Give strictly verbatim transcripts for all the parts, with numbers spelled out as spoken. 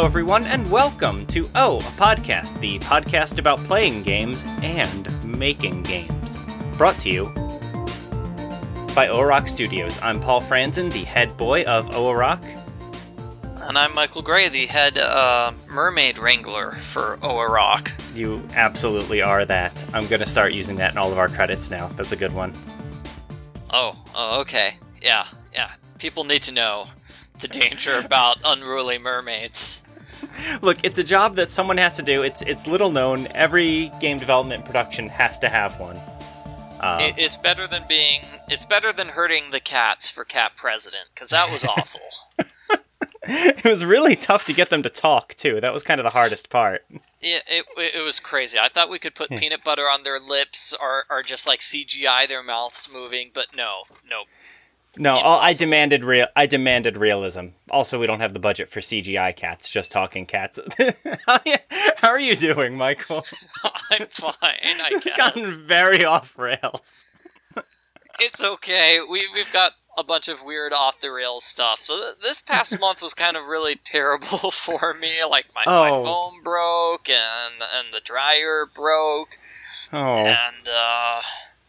everyone, and welcome to Oh, a Podcast, the podcast about playing games and making games. Brought to you by Oarok Studios. I'm Paul Franzen, the head boy of Oarok. And I'm Michael Gray, the head uh, mermaid wrangler for Oarok. You absolutely are that. I'm going to start using that in all of our credits now. That's a good one. Oh, oh, okay. Yeah, yeah. People need to know the danger about unruly mermaids. Look, it's a job that someone has to do. It's it's little known. Every game development production has to have one. Uh, it, it's better than being. It's better than hurting the cats for Cat President, because that was awful. It was really tough to get them to talk too. That was kind of the hardest part. It it, it was crazy. I thought we could put peanut butter on their lips, or or just like C G I their mouths moving, but no, no. No, all, I demanded real. I demanded realism. Also, we don't have the budget for C G I cats. Just talking cats. How are you doing, Michael? I'm fine. I It's guess. gotten very off rails. It's okay. We we've got a bunch of weird off the rails stuff. So th- this past month was kind of really terrible for me. Like my, Oh. my phone broke and and the dryer broke. Oh, And uh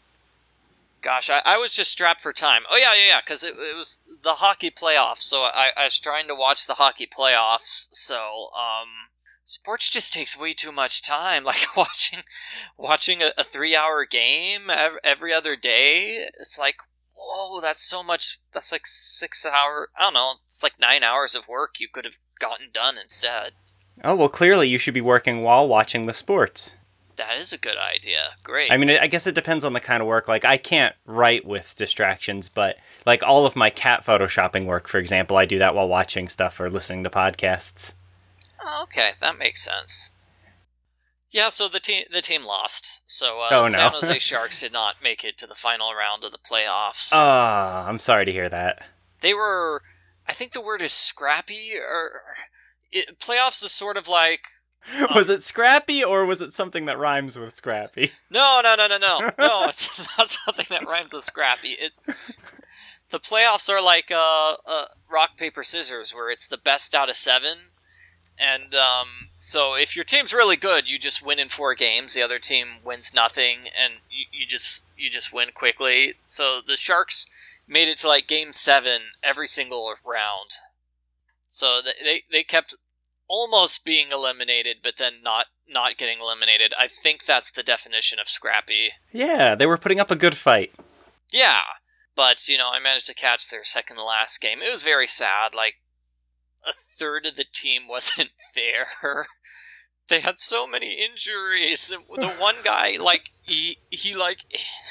gosh, I, I was just strapped for time. Oh yeah, yeah, yeah, because it, it was the hockey playoffs. So I, I was trying to watch the hockey playoffs. So um, sports just takes way too much time. Like watching watching a, a three hour game every, every other day. It's like, whoa, that's so much. That's like six hour. I don't know. It's like nine hours of work you could have gotten done instead. oh well. Clearly, you should be working while watching the sports. That is a good idea. Great. I mean, I guess it depends on the kind of work. Like, I can't write with distractions, but like all of my cat photoshopping work, for example, I do that while watching stuff or listening to podcasts. Oh, okay, that makes sense. Yeah, so the team the team lost. So uh, Oh, no. San Jose Sharks did not make it to the final round of the playoffs. Ah, I'm sorry to hear that. They were, I think the word is scrappy. Or it, playoffs is sort of like Was it scrappy, or was it something that rhymes with scrappy? no, no, no, no, no, no. It's not something that rhymes with scrappy. It the playoffs are like uh, uh, rock paper scissors, where it's the best out of seven. And um, so if your team's really good, you just win in four games. The other team wins nothing, and you, you just you just win quickly. So the Sharks made it to like game seven every single round. So they they, they kept almost being eliminated, but then not not getting eliminated. I think that's the definition of scrappy. Yeah, they were putting up a good fight. Yeah, but you know I managed to catch their second to last game. It was very sad. Like, a third of the team wasn't there. They had so many injuries. The one guy, like, he, he like,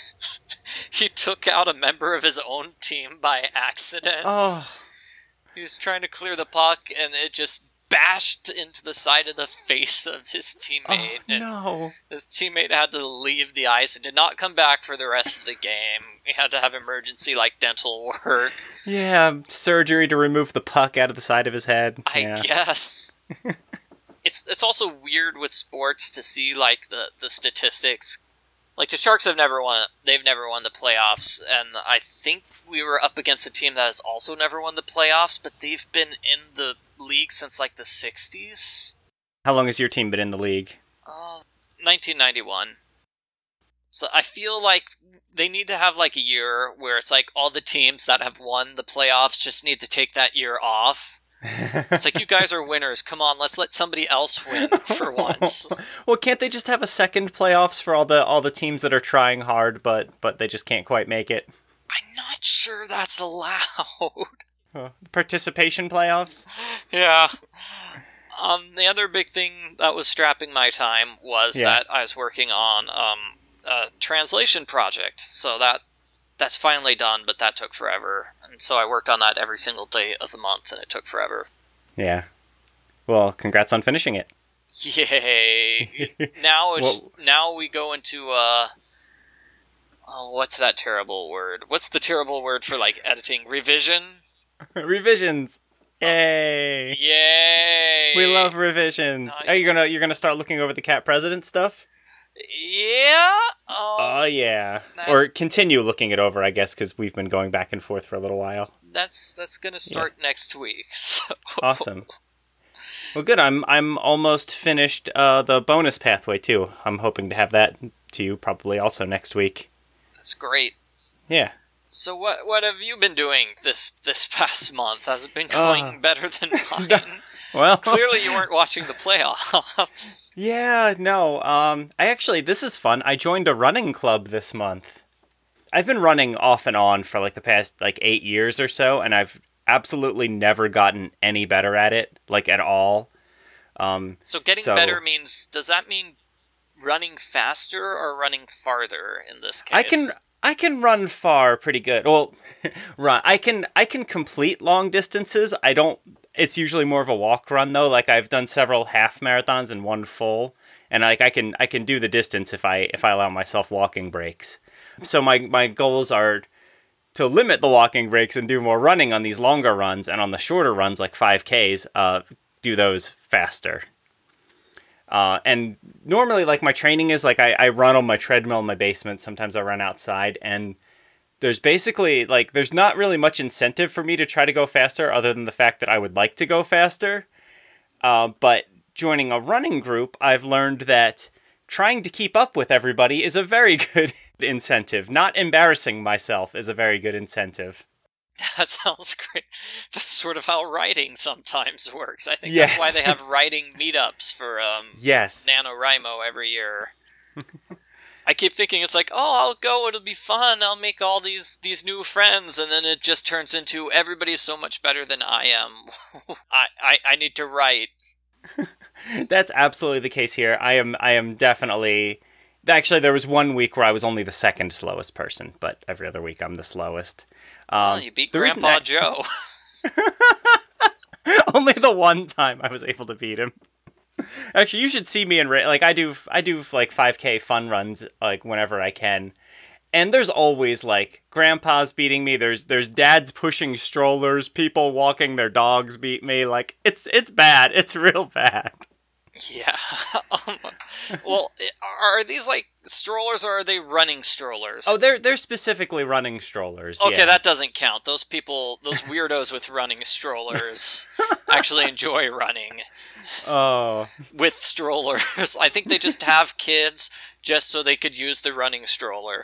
he took out a member of his own team by accident. Oh, He was trying to clear the puck, and it just bashed into the side of the face of his teammate. oh And no. his teammate had to leave the ice and did not come back for the rest of the game. He had to have emergency, like, dental work. Yeah, surgery to remove the puck out of the side of his head. I yeah. guess. it's it's also weird with sports to see like the, the statistics. Like the Sharks have never won they've never won the playoffs, and I think we were up against a team that has also never won the playoffs, but they've been in the league since like the sixties. How long has your team been in the league? Uh, nineteen ninety-one. So I feel like they need to have like a year where it's like all the teams that have won the playoffs just need to take that year off. It's like, you guys are winners. Come on, let's let somebody else win for once. Well, can't they just have a second playoffs for all the all the teams that are trying hard, but but they just can't quite make it? I'm not sure that's allowed. Uh, participation playoffs? Yeah. Um, the other big thing that was strapping my time was Yeah. that I was working on um, a translation project. So that that's finally done, but that took forever. And so I worked on that every single day of the month, and it took forever. Yeah. Well, congrats on finishing it. Yay! Now it's Well- now we go into uh, oh, what's that terrible word? What's the terrible word for like editing? Revision? Revisions. Yay. Yay! We love revisions. No, Are you you gonna you're gonna start looking over the Cat President stuff? Yeah. Um, Oh yeah. that's- Or continue looking it over, I guess, because we've been going back and forth for a little while. that's that's gonna start next week. So. Awesome. Well, good. I'm I'm almost finished uh, the bonus pathway too. I'm hoping to have that to you probably also next week. That's great. Yeah. So what what have you been doing this this past month? Has it been going uh, better than mine? Well, clearly you weren't watching the playoffs. Yeah, no. Um, I actually this is fun. I joined a running club this month. I've been running off and on for like the past like eight years or so, and I've absolutely never gotten any better at it, like at all. Um, so getting so, better means, does that mean running faster or running farther in this case? I can I can run far pretty good. Well, run. I can I can complete long distances. I don't. It's usually more of a walk run though. Like I've done several half marathons and one full, and like I can I can do the distance if I if I allow myself walking breaks. So my my goals are to limit the walking breaks and do more running on these longer runs, and on the shorter runs like five Ks, uh, do those faster. Uh, and normally, like, my training is, like, I, I run on my treadmill in my basement. Sometimes I run outside, and there's basically, like, there's not really much incentive for me to try to go faster other than the fact that I would like to go faster. Uh, but joining a running group, I've learned that trying to keep up with everybody is a very good incentive. Not embarrassing myself is a very good incentive. That sounds great. That's sort of how writing sometimes works. I think yes. That's why they have writing meetups for um, yes. NaNoWriMo every year. I keep thinking it's like, oh, I'll go, it'll be fun, I'll make all these, these new friends, and then it just turns into everybody's so much better than I am. I, I, I need to write. That's absolutely the case here. I am I am definitely... Actually, there was one week where I was only the second slowest person, but every other week I'm the slowest. Um, well, you beat Grandpa that... Joe. Only the one time I was able to beat him. Actually, you should see me in... Like, I do, I do like, five K fun runs, like, whenever I can. And there's always, like, grandpas beating me. There's there's dads pushing strollers. People walking their dogs beat me. Like, it's it's bad. It's real bad. Yeah. um, well, are these, like, strollers or are they running strollers? Oh, they're they're specifically running strollers. Okay, yeah. That doesn't count. Those people, those weirdos with running strollers actually enjoy running. Oh. With strollers. I think they just have kids just so they could use the running stroller.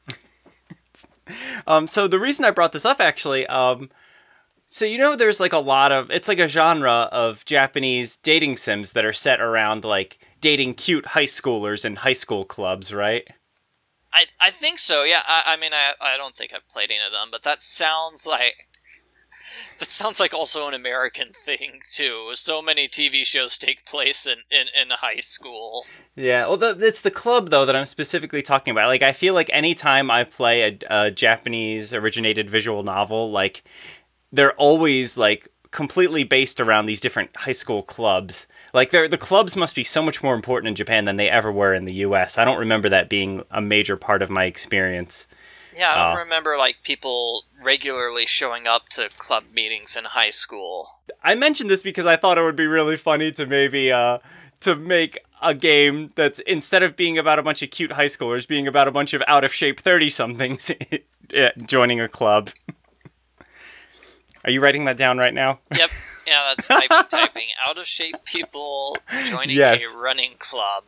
um. So the reason I brought this up, actually, um... So, you know, there's, like, a lot of... It's, like, a genre of Japanese dating sims that are set around, like, dating cute high schoolers in high school clubs, right? I I think so, yeah. I, I mean, I, I don't think I've played any of them, but that sounds like... That sounds like also an American thing, too. So many T V shows take place in, in, in high school. Yeah, well, the, it's the club, though, that I'm specifically talking about. Like, I feel like anytime I play a, a Japanese-originated visual novel, like... They're always, like, completely based around these different high school clubs. Like, they're, the clubs must be so much more important in Japan than they ever were in the U S. I don't remember that being a major part of my experience. Yeah, I don't uh, remember, like, people regularly showing up to club meetings in high school. I mentioned this because I thought it would be really funny to maybe, uh, to make a game that's, instead of being about a bunch of cute high schoolers, being about a bunch of out-of-shape thirty-somethings joining a club. Are you writing that down right now? Yep. Yeah, that's typing, typing. Out-of-shape people joining yes. a running club.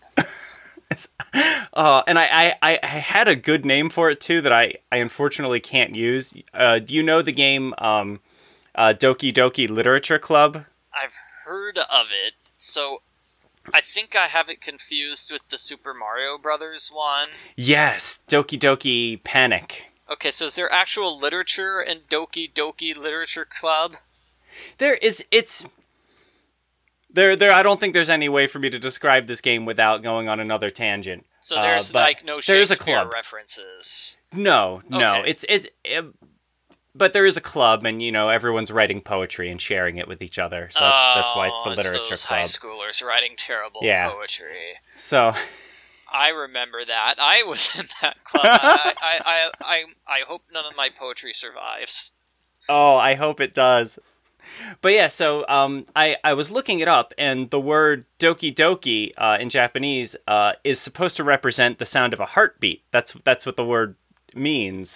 uh, and I, I, I had a good name for it, too, that I, I unfortunately can't use. Uh, do you know the game um, uh, Doki Doki Literature Club? I've heard of it. So I think I have it confused with the Super Mario Brothers one. Yes, Doki Doki Panic. Okay, so is there actual literature in Doki Doki Literature Club? There is, it's... There, there. I don't think there's any way for me to describe this game without going on another tangent. So there's, uh, like, no Shakespeare a club. references? No, no. Okay. It's, it's... It, but there is a club, and, you know, everyone's writing poetry and sharing it with each other. So that's, oh, that's why it's the literature it's those club. high schoolers writing terrible yeah. poetry. So... I remember that. I was in that club. I, I, I, I, I hope none of my poetry survives. Oh, I hope it does. But yeah, so um, I, I was looking it up, and the word doki doki uh, in Japanese uh, is supposed to represent the sound of a heartbeat. That's that's what the word means.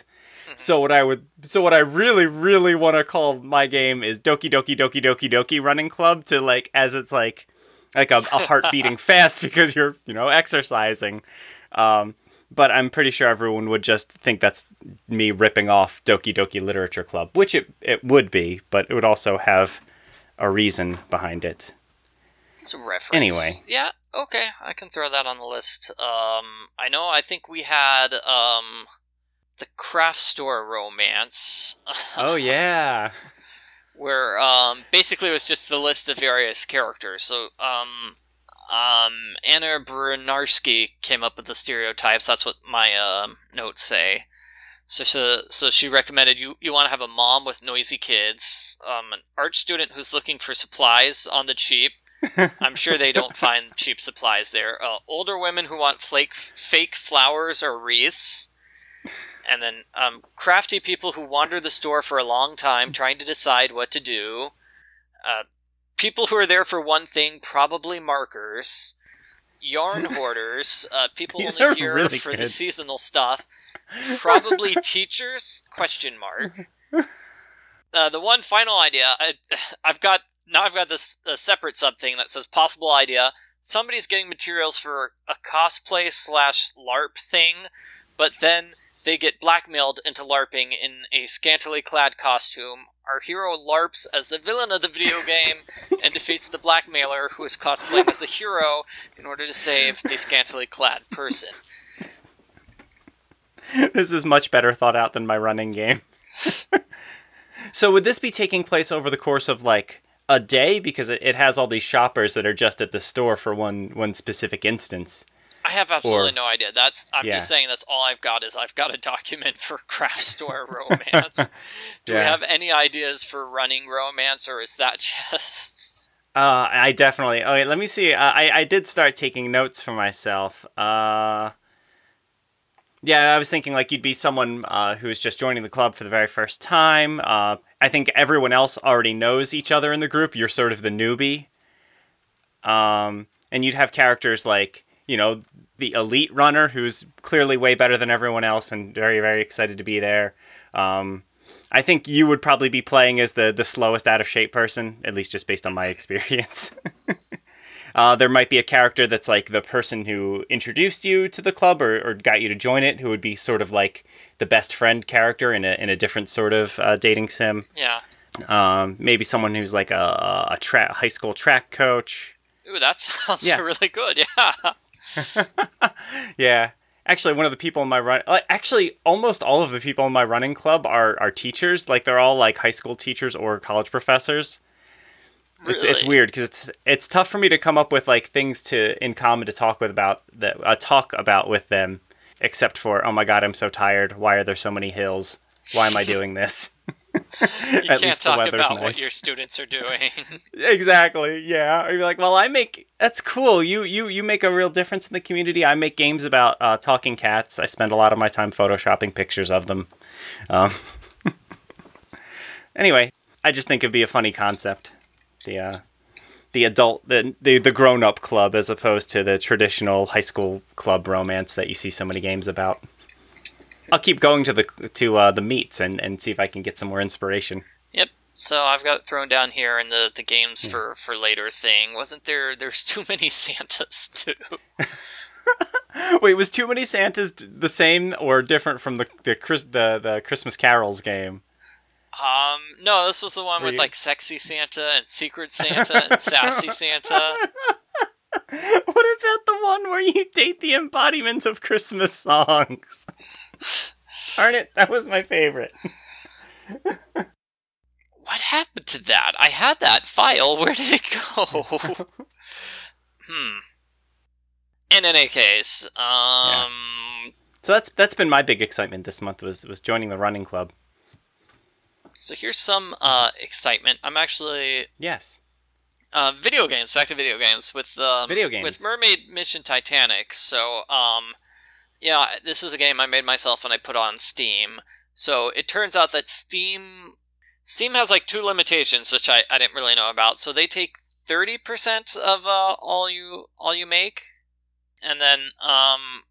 Mhm. So what I would, so what I really, really want to call my game is Doki Doki Doki Doki Doki Running Club, to like, as it's like, like a, a heart beating fast because you're, you know, exercising. Um, but I'm pretty sure everyone would just think that's me ripping off Doki Doki Literature Club, which it, it would be, but it would also have a reason behind it. It's a reference. Anyway. Yeah, okay, I can throw that on the list. Um, I know, I think we had, um, the Craft Store Romance. Oh, yeah. Where, um, basically it was just the list of various characters. So, um, um, Anna Brunarski came up with the stereotypes. That's what my, um, notes say. So, so, so she recommended you, you want to have a mom with noisy kids, um, an art student who's looking for supplies on the cheap. I'm sure they don't find cheap supplies there. Uh, older women who want flake, fake flowers or wreaths. And then um, crafty people who wander the store for a long time trying to decide what to do. Uh, people who are there for one thing, probably markers. Yarn hoarders, uh, people These only are here really for good. the seasonal stuff. Probably teachers? Question mark. Uh, the one final idea, I, I've got, now I've got this a separate sub-thing that says possible idea. Somebody's getting materials for a cosplay slash LARP thing, but then they get blackmailed into LARPing in a scantily clad costume. Our hero LARPs as the villain of the video game and defeats the blackmailer who is cosplaying as the hero in order to save the scantily clad person. This is much better thought out than my running game. So would this be taking place over the course of like a day? Because it, it has all these shoppers that are just at the store for one, one specific instance. I have absolutely Or- no idea. That's I'm Yeah. just saying that's all I've got is I've got a document for Craft Store Romance. Do we Yeah. have any ideas for running romance, or is that just... Uh, I definitely. Okay, let me see. Uh, I I did start taking notes for myself. Uh, yeah, I was thinking like you'd be someone uh, who's just joining the club for the very first time. Uh, I think everyone else already knows each other in the group. You're sort of the newbie. Um, and you'd have characters like, you know, the elite runner who's clearly way better than everyone else and very, very excited to be there. Um, I think you would probably be playing as the, the slowest out of shape person, at least just based on my experience. uh, there might be a character that's like the person who introduced you to the club or, or got you to join it, who would be sort of like the best friend character in a in a different sort of uh, dating sim. Yeah. Um, maybe someone who's like a, a tra- high school track coach. Ooh, that sounds Yeah. really good, yeah. Yeah. Actually, one of the people in my run, like, actually, almost all of the people in my running club are, are teachers. Like, they're all like high school teachers or college professors. It's it's Really? weird because it's it's tough for me to come up with like things to in common to talk with about that uh, talk about with them, except for, oh my god, I'm so tired. Why are there so many hills? Why am I doing this? You At can't least the talk weather's about what nice. your students are doing. Exactly. Yeah. Or you're like, well, I make that's cool. You you you make a real difference in the community. I make games about uh, talking cats. I spend a lot of my time photoshopping pictures of them. Um, anyway, I just think it'd be a funny concept. The uh, the adult the the, the grown up club as opposed to the traditional high school club romance that you see so many games about. I'll keep going to the to uh, the meets and, and see if I can get some more inspiration. Yep. So I've got it thrown down here in the, the games for, for later thing. Wasn't there... There's too many Santas, too. Wait, was Too Many Santas d- the same or different from the the Chris, the, the Christmas Carols game? Um, no, this was the one Were with, you- like, Sexy Santa and Secret Santa and Sassy Santa. What about the one where you date the embodiment of Christmas songs? Darn it, that was my favorite. What happened to that? I had that file. Where did it go? hmm. In any case, um... So that's that's been my big excitement this month was was joining the running club. So here's some uh, excitement. I'm actually... Yes. Uh, video games, back to video games, with um, Video games. with Mermaid Mission Titanic. So, um, yeah, this is a game I made myself and I put on Steam. So it turns out that Steam Steam has like two limitations, which I, I didn't really know about. So they take thirty percent of uh, all you all you make, and then um,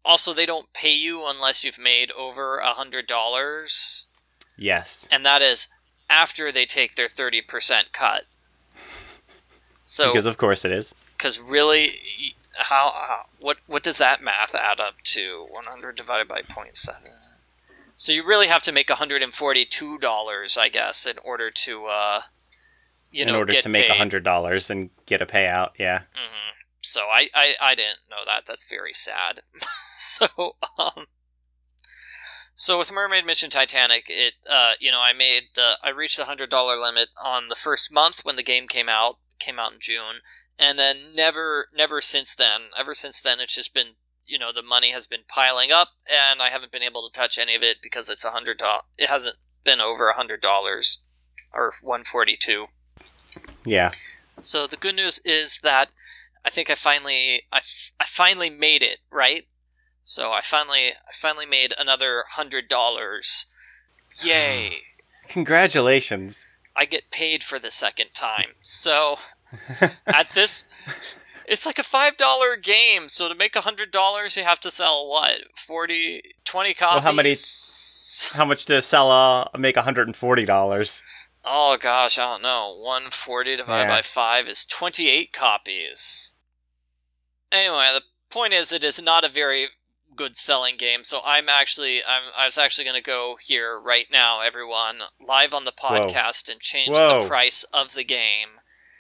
Also, they don't pay you unless you've made over one hundred dollars. Yes. And that is after they take their thirty percent cut. So, because of course it is. Because really, how, how what what does that math add up to? one hundred divided by zero point seven. So you really have to make one hundred forty-two dollars, I guess, in order to, uh, you know, in order get to make paid. one hundred dollars and get a payout, yeah. Mm-hmm. So I, I, I didn't know that. That's very sad. so, um... So with Mermaid Mission Titanic, it uh, you know, I made the I reached the hundred dollar limit on the first month when the game came out, came out in June, and then never never since then. Ever since then, it's just been, you know, the money has been piling up, and I haven't been able to touch any of it because it's a hundred dollars. It hasn't been over a hundred dollars or one forty two. Yeah. So the good news is that I think I finally I, I finally made it, right? So I finally I finally made another hundred dollars. Yay! Congratulations! I get paid for the second time. So at this, it's like a five dollar game. So to make a hundred dollars, you have to sell what forty, twenty copies. Well, how many? How much to sell? Uh, make a hundred and forty dollars. Oh gosh, I don't know. One forty divided yeah. by five is twenty eight copies. Anyway, the point is, it is not a very good selling game, so I'm actually I'm I was actually going to go here right now, everyone, live on the podcast Whoa. and change Whoa. the price of the game.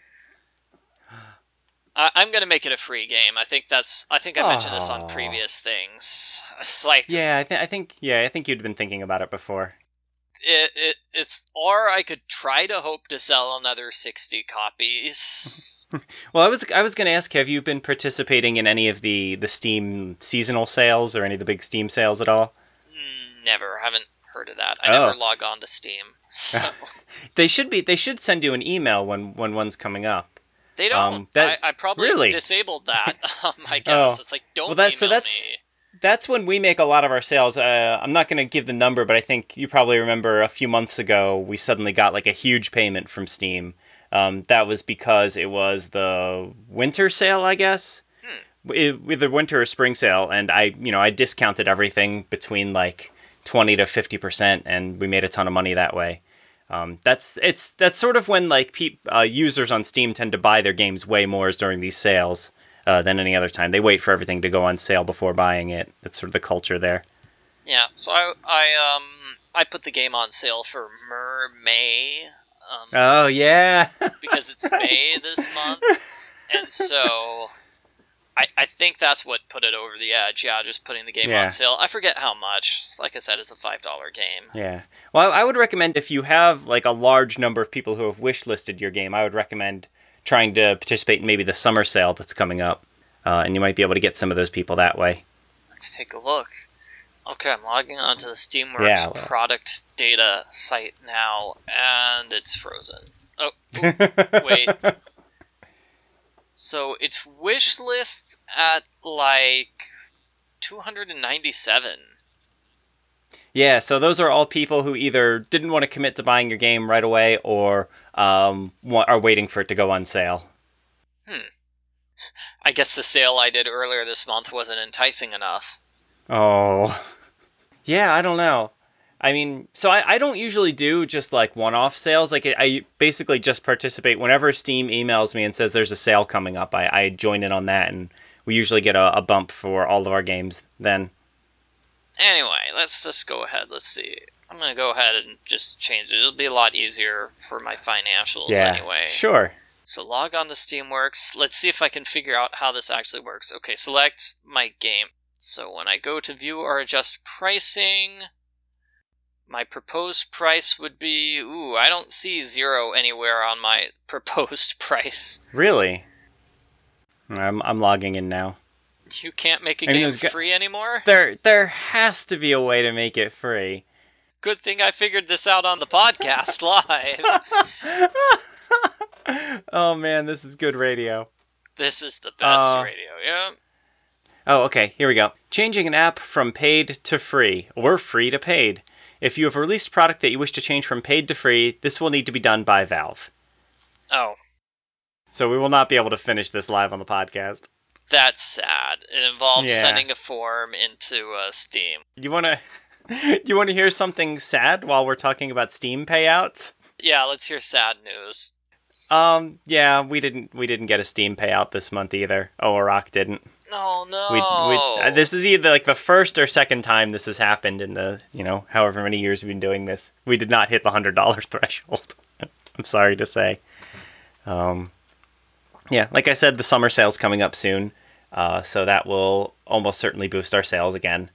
I, I'm going to make it a free game. I think that's I think I mentioned Aww. this on previous things. It's like yeah, I think I think yeah, I think you'd been thinking about it before. It, it it's or I could try to hope to sell another sixty copies. Well, I was I was going to ask, have you been participating in any of the, the Steam seasonal sales or any of the big Steam sales at all? Never, haven't heard of that. I oh. never log on to Steam. So. they should be they should send you an email when, when one's coming up. They don't. Um, that, I, I probably really? disabled that. um, I guess oh. it's like don't well, that's, email so that's, me. That's when we make a lot of our sales. Uh, I'm not going to give the number, but I think you probably remember a few months ago, we suddenly got like a huge payment from Steam. Um, that was because it was the winter sale, I guess. Hmm. It, either winter or spring sale. And I, you know, I discounted everything between like twenty to fifty percent, and we made a ton of money that way. Um, that's it's that's sort of when like pe- uh, users on Steam tend to buy their games way more during these sales. Uh, than any other time. They wait for everything to go on sale before buying it. That's sort of the culture there. Yeah, so I I um I put the game on sale for Mer-May. Um, oh yeah, because it's May this month, and so I I think that's what put it over the edge. Yeah, just putting the game yeah. on sale. I forget how much. Like I said, it's a five dollar game. Yeah. Well, I would recommend if you have like a large number of people who have wish listed your game, I would recommend trying to participate in maybe the summer sale that's coming up, uh, and you might be able to get some of those people that way. Let's take a look. Okay, I'm logging onto the Steamworks yeah, well. product data site now, and it's frozen. Oh, ooh, wait. So it's wish list at like two hundred ninety-seven. Yeah, so those are all people who either didn't want to commit to buying your game right away or um, are waiting for it to go on sale. Hmm. I guess the sale I did earlier this month wasn't enticing enough. Oh. Yeah, I don't know. I mean, so I, I don't usually do just like one-off sales. Like I basically just participate whenever Steam emails me and says there's a sale coming up. I, I join in on that, and we usually get a, a bump for all of our games then. Anyway, let's just go ahead. Let's see. I'm going to go ahead and just change it. It'll be a lot easier for my financials yeah, anyway. Sure. So log on to Steamworks. Let's see if I can figure out how this actually works. Okay, select my game. So when I go to view or adjust pricing, my proposed price would be... Ooh, I don't see zero anywhere on my proposed price. Really? I'm, I'm logging in now. You can't make a I mean, game go- free anymore? There there has to be a way to make it free. Good thing I figured this out on the podcast live. Oh man, this is good radio. This is the best uh, radio, yeah. Oh, okay, here we go. Changing an app from paid to free, or free to paid. If you have released a product that you wish to change from paid to free, this will need to be done by Valve. Oh. So we will not be able to finish this live on the podcast. That's sad. It involves Yeah. sending a form into uh, Steam. You wanna you wanna hear something sad while we're talking about Steam payouts? Yeah, let's hear sad news. Um, yeah, we didn't we didn't get a Steam payout this month either. Orok didn't. Oh no. We, we uh, this is either like the first or second time this has happened in the, you know, however many years we've been doing this. We did not hit the one hundred dollars threshold. I'm sorry to say. Um, yeah, like I said, the summer sale's coming up soon, uh, so that will almost certainly boost our sales again.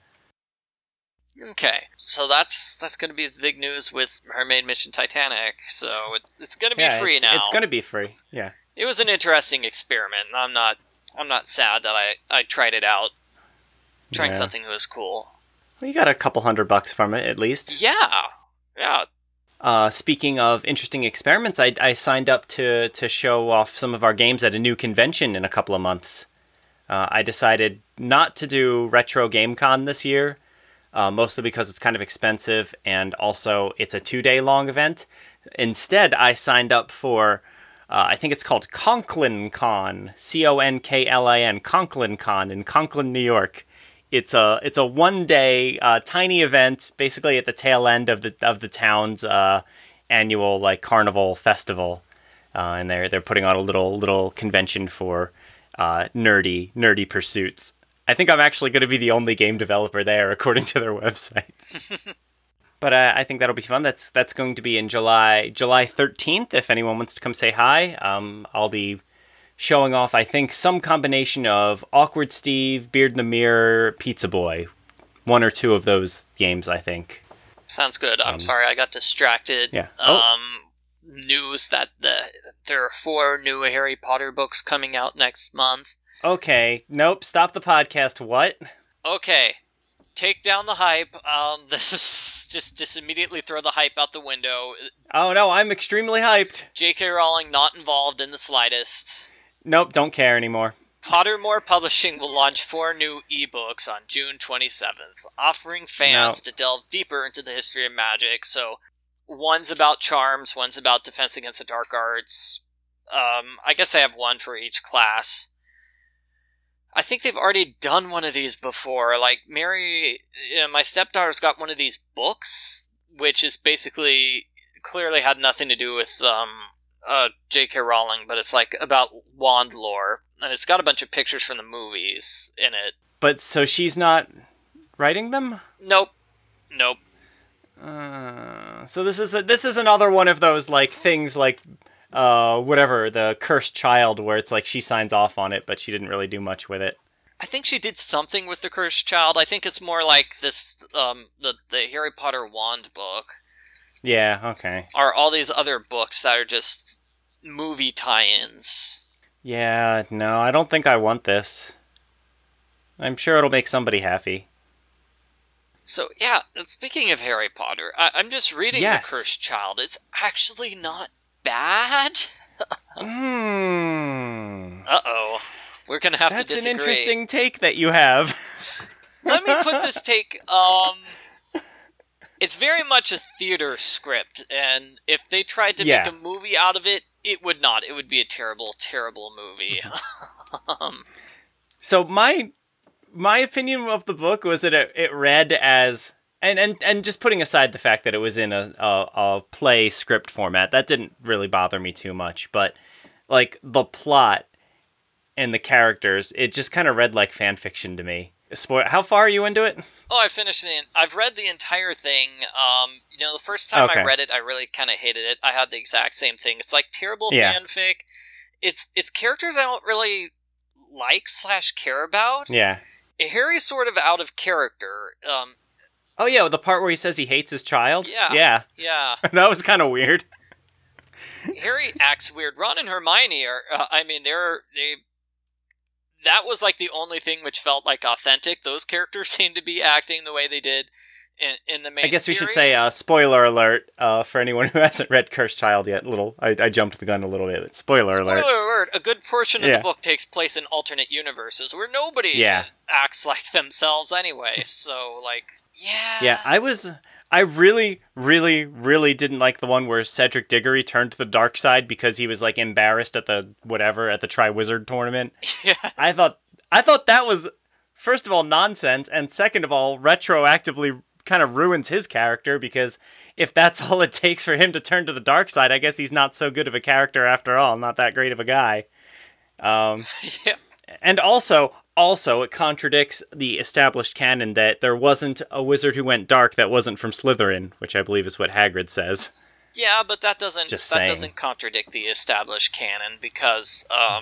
Okay, so that's that's going to be the big news with Mermaid Mission Titanic. So it, it's going to be yeah, free it's, now. It's going to be free. Yeah. It was an interesting experiment. I'm not I'm not sad that I, I tried it out. Trying Yeah. something that was cool. Well, you got a couple hundred bucks from it at least. Yeah, yeah. Uh, speaking of interesting experiments, I, I signed up to, to show off some of our games at a new convention in a couple of months. Uh, I decided not to do Retro Game Con this year, uh, mostly because it's kind of expensive and also it's a two-day long event. Instead, I signed up for, uh, I think it's called Conklin Con, C O N K L I N, Conklin Con in Conklin, New York. It's a it's a one day uh, tiny event, basically at the tail end of the of the town's uh, annual like carnival festival, uh, and they're they're putting on a little little convention for uh, nerdy nerdy pursuits. I think I'm actually going to be the only game developer there, according to their website. But uh, I think that'll be fun. That's that's going to be in July July thirteenth. If anyone wants to come say hi, um, I'll be showing off, I think, some combination of Awkward Steve, Beard in the Mirror, Pizza Boy. One or two of those games, I think. Sounds good. I'm Um, sorry I got distracted. Yeah. Oh. Um, news that the there are four new Harry Potter books coming out next month. Okay. Nope. Stop the podcast. What? Okay. Take down the hype. Um, this is just just immediately throw the hype out the window. Oh, no. I'm extremely hyped. J K. Rowling not involved in the slightest. Nope. Don't care anymore. Pottermore Publishing will launch four new ebooks on June twenty-seventh, offering fans No. to delve deeper into the history of magic. So, one's about charms, one's about defense against the dark arts. Um, I guess I have one for each class. I think they've already done one of these before. Like, Mary, you know, my stepdaughter's got one of these books, which is basically, clearly had nothing to do with um, uh, J K. Rowling, but it's like about wand lore. And it's got a bunch of pictures from the movies in it. But so she's not writing them? Nope. Nope. Uh, so this is a, this is another one of those like things like uh whatever, the Cursed Child, where it's like she signs off on it but she didn't really do much with it. I think she did something with the Cursed Child. I think it's more like this, um, the, the Harry Potter wand book. Yeah, okay. Are all these other books that are just movie tie-ins. Yeah, no, I don't think I want this. I'm sure it'll make somebody happy. So, yeah, speaking of Harry Potter, I- I'm just reading Yes. The Cursed Child. It's actually not bad. Hmm. Uh-oh. We're gonna have That's to disagree. an interesting take that you have. Let me put this take, um... it's very much a theater script, and if they tried to Yeah. make a movie out of it, it would not. It would be a terrible, terrible movie. um, So my my opinion of the book was that it, it read as and, and and just putting aside the fact that it was in a, a a play script format, that didn't really bother me too much. But like the plot and the characters, it just kind of read like fan fiction to me. Spoil- How far are you into it? oh, I finished the... I've read the entire thing. Um, you know, the first time Okay. I read it, I really kind of hated it. I had the exact same thing. It's like terrible Yeah. fanfic. It's, it's characters I don't really like slash care about. Yeah. Harry's sort of out of character. Um, Oh yeah, the part where he says he hates his child. Yeah. Yeah. yeah. That was kind of weird. Harry acts weird. Ron and Hermione are, uh, I mean, they're, they, that was like the only thing which felt like authentic. Those characters seemed to be acting the way they did in, in the main I guess we should series. say uh, spoiler alert uh, for anyone who hasn't read Cursed Child yet. Little, I, I jumped the gun a little bit. But spoiler, Spoiler alert. alert, a good portion of Yeah. the book takes place in alternate universes where nobody Yeah. acts like themselves anyway. So, like, yeah. Yeah, I was. I really, really, really didn't like the one where Cedric Diggory turned to the dark side because he was like embarrassed at the whatever at the Triwizard tournament. Yeah. I thought I thought that was, first of all, nonsense, and second of all, retroactively kind of ruins his character, because if that's all it takes for him to turn to the dark side, I guess he's not so good of a character after all, not that great of a guy. Um, yeah. And also, also, it contradicts the established canon that there wasn't a wizard who went dark that wasn't from Slytherin, which I believe is what Hagrid says. Yeah, but that doesn't Just that saying. doesn't contradict the established canon because um,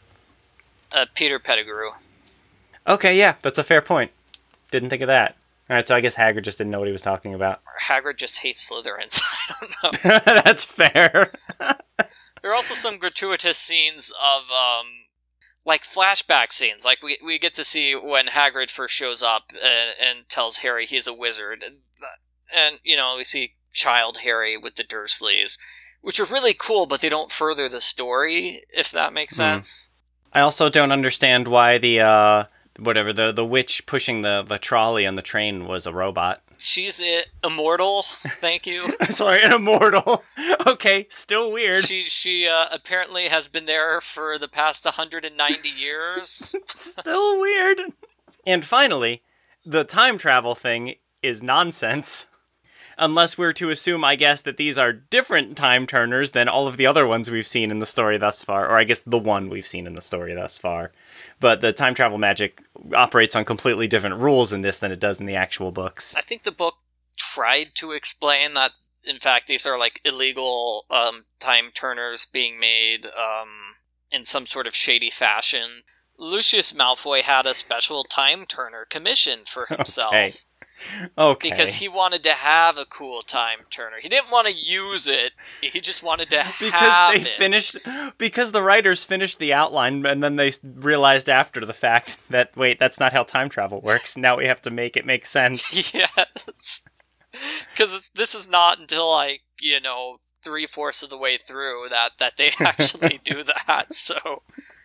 uh, Peter Pettigrew. Okay, yeah, that's a fair point. Didn't think of that. All right, so I guess Hagrid just didn't know what he was talking about. Or Hagrid just hates Slytherins. I don't know. That's fair. There are also some gratuitous scenes of, um, like, flashback scenes. Like, we we get to see when Hagrid first shows up and, and tells Harry he's a wizard. And, and, you know, we see child Harry with the Dursleys, which are really cool, but they don't further the story, if that makes sense. I also don't understand why the, uh, whatever, the, the witch pushing the, the trolley on the train was a robot. She's uh, immortal, thank you. Sorry, an immortal. Okay, still weird. She she uh, apparently has been there for the past one hundred ninety years. Still weird. And finally, the time travel thing is nonsense. Unless we're to assume, I guess, that these are different time turners than all of the other ones we've seen in the story thus far. Or I guess the one we've seen in the story thus far. But the time travel magic operates on completely different rules in this than it does in the actual books. I think the book tried to explain that, in fact, these are like illegal um, time turners being made um, in some sort of shady fashion. Lucius Malfoy had a special time turner commissioned for himself. Okay. Okay. Because he wanted to have a cool time turner. He didn't want to use it. He just wanted to because have they it. finished because the writers finished the outline and then they realized after the fact that wait, that's not how time travel works. Now we have to make it make sense. Yes. Because this is not until like, you know, three-fourths of the way through that, that they actually do that. So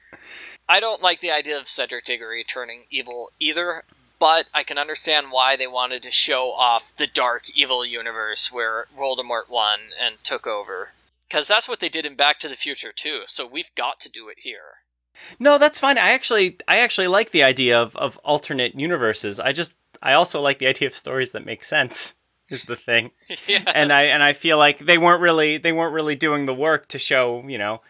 I don't like the idea of Cedric Diggory turning evil either. But I can understand why they wanted to show off the dark, evil universe where Voldemort won and took over. Because that's what they did in Back to the Future, too, so we've got to do it here. No, that's fine. I actually I actually like the idea of, of alternate universes. I just, I also like the idea of stories that make sense, is the thing. Yes. And I and I feel like they weren't really, they weren't really doing the work to show, you know,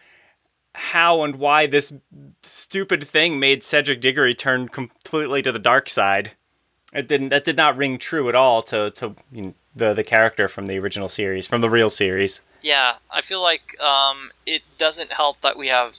how and why this stupid thing made Cedric Diggory turn completely to the dark side. It didn't. That did not ring true at all to to you know, the the character from the original series, from the real series. Yeah, I feel like um, it doesn't help that we have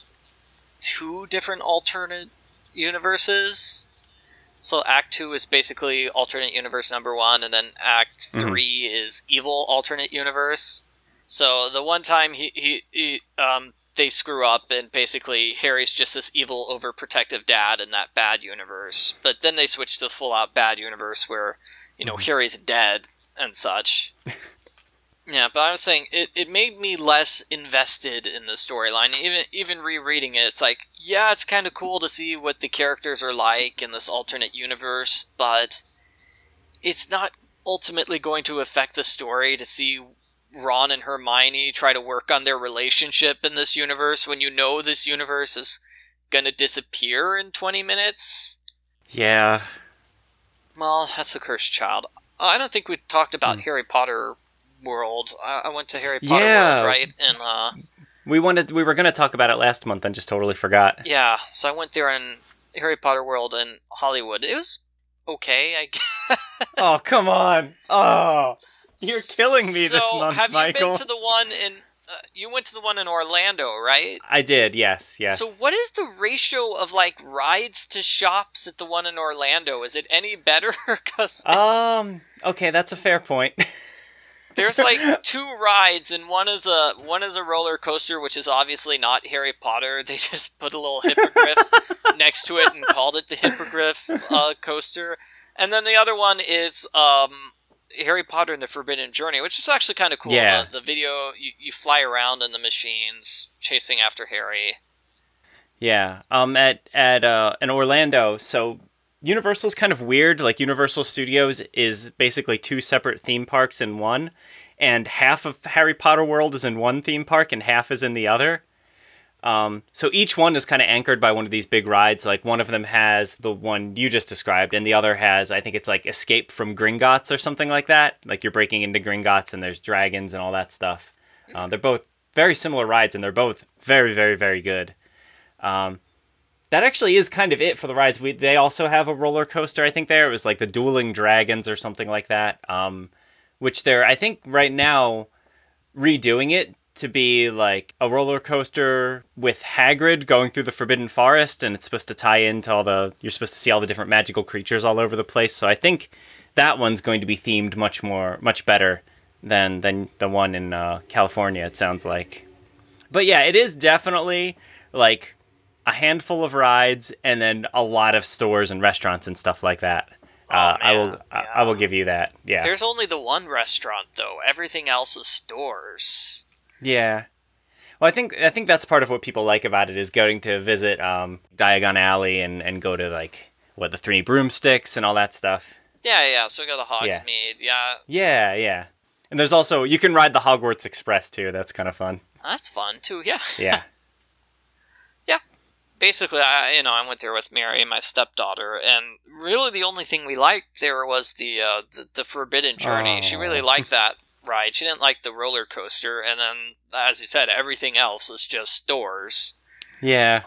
two different alternate universes. So Act Two is basically alternate universe number one, and then Act mm-hmm. Three is evil alternate universe. So the one time he he, he um. they screw up, and basically Harry's just this evil, overprotective dad in that bad universe. But then they switch to the full-out bad universe where, you know, mm-hmm. Harry's dead and such. Yeah, but I was saying, it, it made me less invested in the storyline. Even even rereading it, it's like, yeah, it's kind of cool to see what the characters are like in this alternate universe, but it's not ultimately going to affect the story to see Ron and Hermione try to work on their relationship in this universe when you know this universe is gonna disappear in twenty minutes. Yeah. Well, that's the cursed child. I don't think we talked about mm. Harry Potter World. I, I went to Harry Potter yeah. World, right? And uh, we wanted we were gonna talk about it last month and just totally forgot. Yeah, so I went there in Harry Potter World in Hollywood. It was okay, I guess. Oh, come on. Oh. You're killing me so, this month, have Michael. you been to the one in... Uh, you went to the one in Orlando, right? I did, yes, yes. So what is the ratio of, like, rides to shops at the one in Orlando? Is it any better? Cause um, okay, that's a fair point. There's, like, two rides, and one is a one is a roller coaster, which is obviously not Harry Potter. They just put a little hippogriff next to it and called it the Hippogriff uh, coaster. And then the other one is... um. Harry Potter and the Forbidden Journey, which is actually kind of cool. Yeah. The, the video, you, you fly around in the machines, chasing after Harry. Yeah. Um. At at uh in Orlando, so Universal's kind of weird. Like Universal Studios is basically two separate theme parks in one, and half of Harry Potter World is in one theme park and half is in the other. Um, so each one is kind of anchored by one of these big rides. Like one of them has the one you just described, and the other has, I think it's like Escape from Gringotts or something like that. Like you're breaking into Gringotts and there's dragons and all that stuff. Uh, they're both very similar rides, and they're both very, very, very good. Um, that actually is kind of it for the rides. We They also have a roller coaster, I think, there. It was like the Dueling Dragons or something like that, um, which they're, I think, right now redoing it to be like a roller coaster with Hagrid going through the Forbidden Forest, and it's supposed to tie into all the, you're supposed to see all the different magical creatures all over the place. So I think that one's going to be themed much more, much better than than the one in uh, California, it sounds like. But yeah, it is definitely like a handful of rides and then a lot of stores and restaurants and stuff like that. Oh, uh, man. I will, yeah. I will give you that. Yeah. There's only the one restaurant though. Everything else is stores. Yeah. Well, I think I think that's part of what people like about it is going to visit um, Diagon Alley and, and go to like what the Three Broomsticks and all that stuff. Yeah, yeah. So we go to Hogsmeade. Yeah. Yeah, yeah. And there's also you can ride the Hogwarts Express too. That's kind of fun. That's fun too. Yeah. Yeah. Yeah. Basically, I you know I went there with Mary, my stepdaughter, and really the only thing we liked there was the uh, the, the Forbidden Journey. Oh. She really liked that ride. She didn't like the roller coaster, and then, as you said, everything else is just stores. Yeah.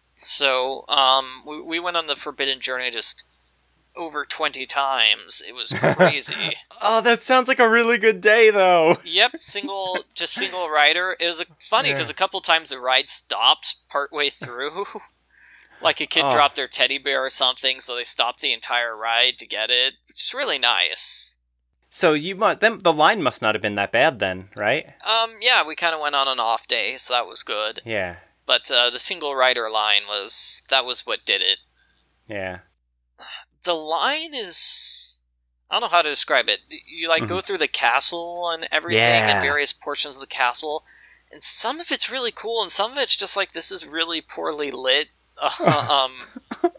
So, um, we, we went on the Forbidden Journey just over twenty times. It was crazy. Oh, that sounds like a really good day, though. Yep, single, just single rider. It was funny because Yeah. a couple times the ride stopped partway through. Like a kid Oh. dropped their teddy bear or something, so they stopped the entire ride to get it. It's really nice. So you must them the line must not have been that bad then, right? Um, yeah, we kind of went on an off day, so that was good. Yeah. But uh, the single rider line was that was what did it. Yeah. The line is I don't know how to describe it. You like go through the castle and everything Yeah. and various portions of the castle, and some of it's really cool, and some of it's just like this is really poorly lit. Uh, um,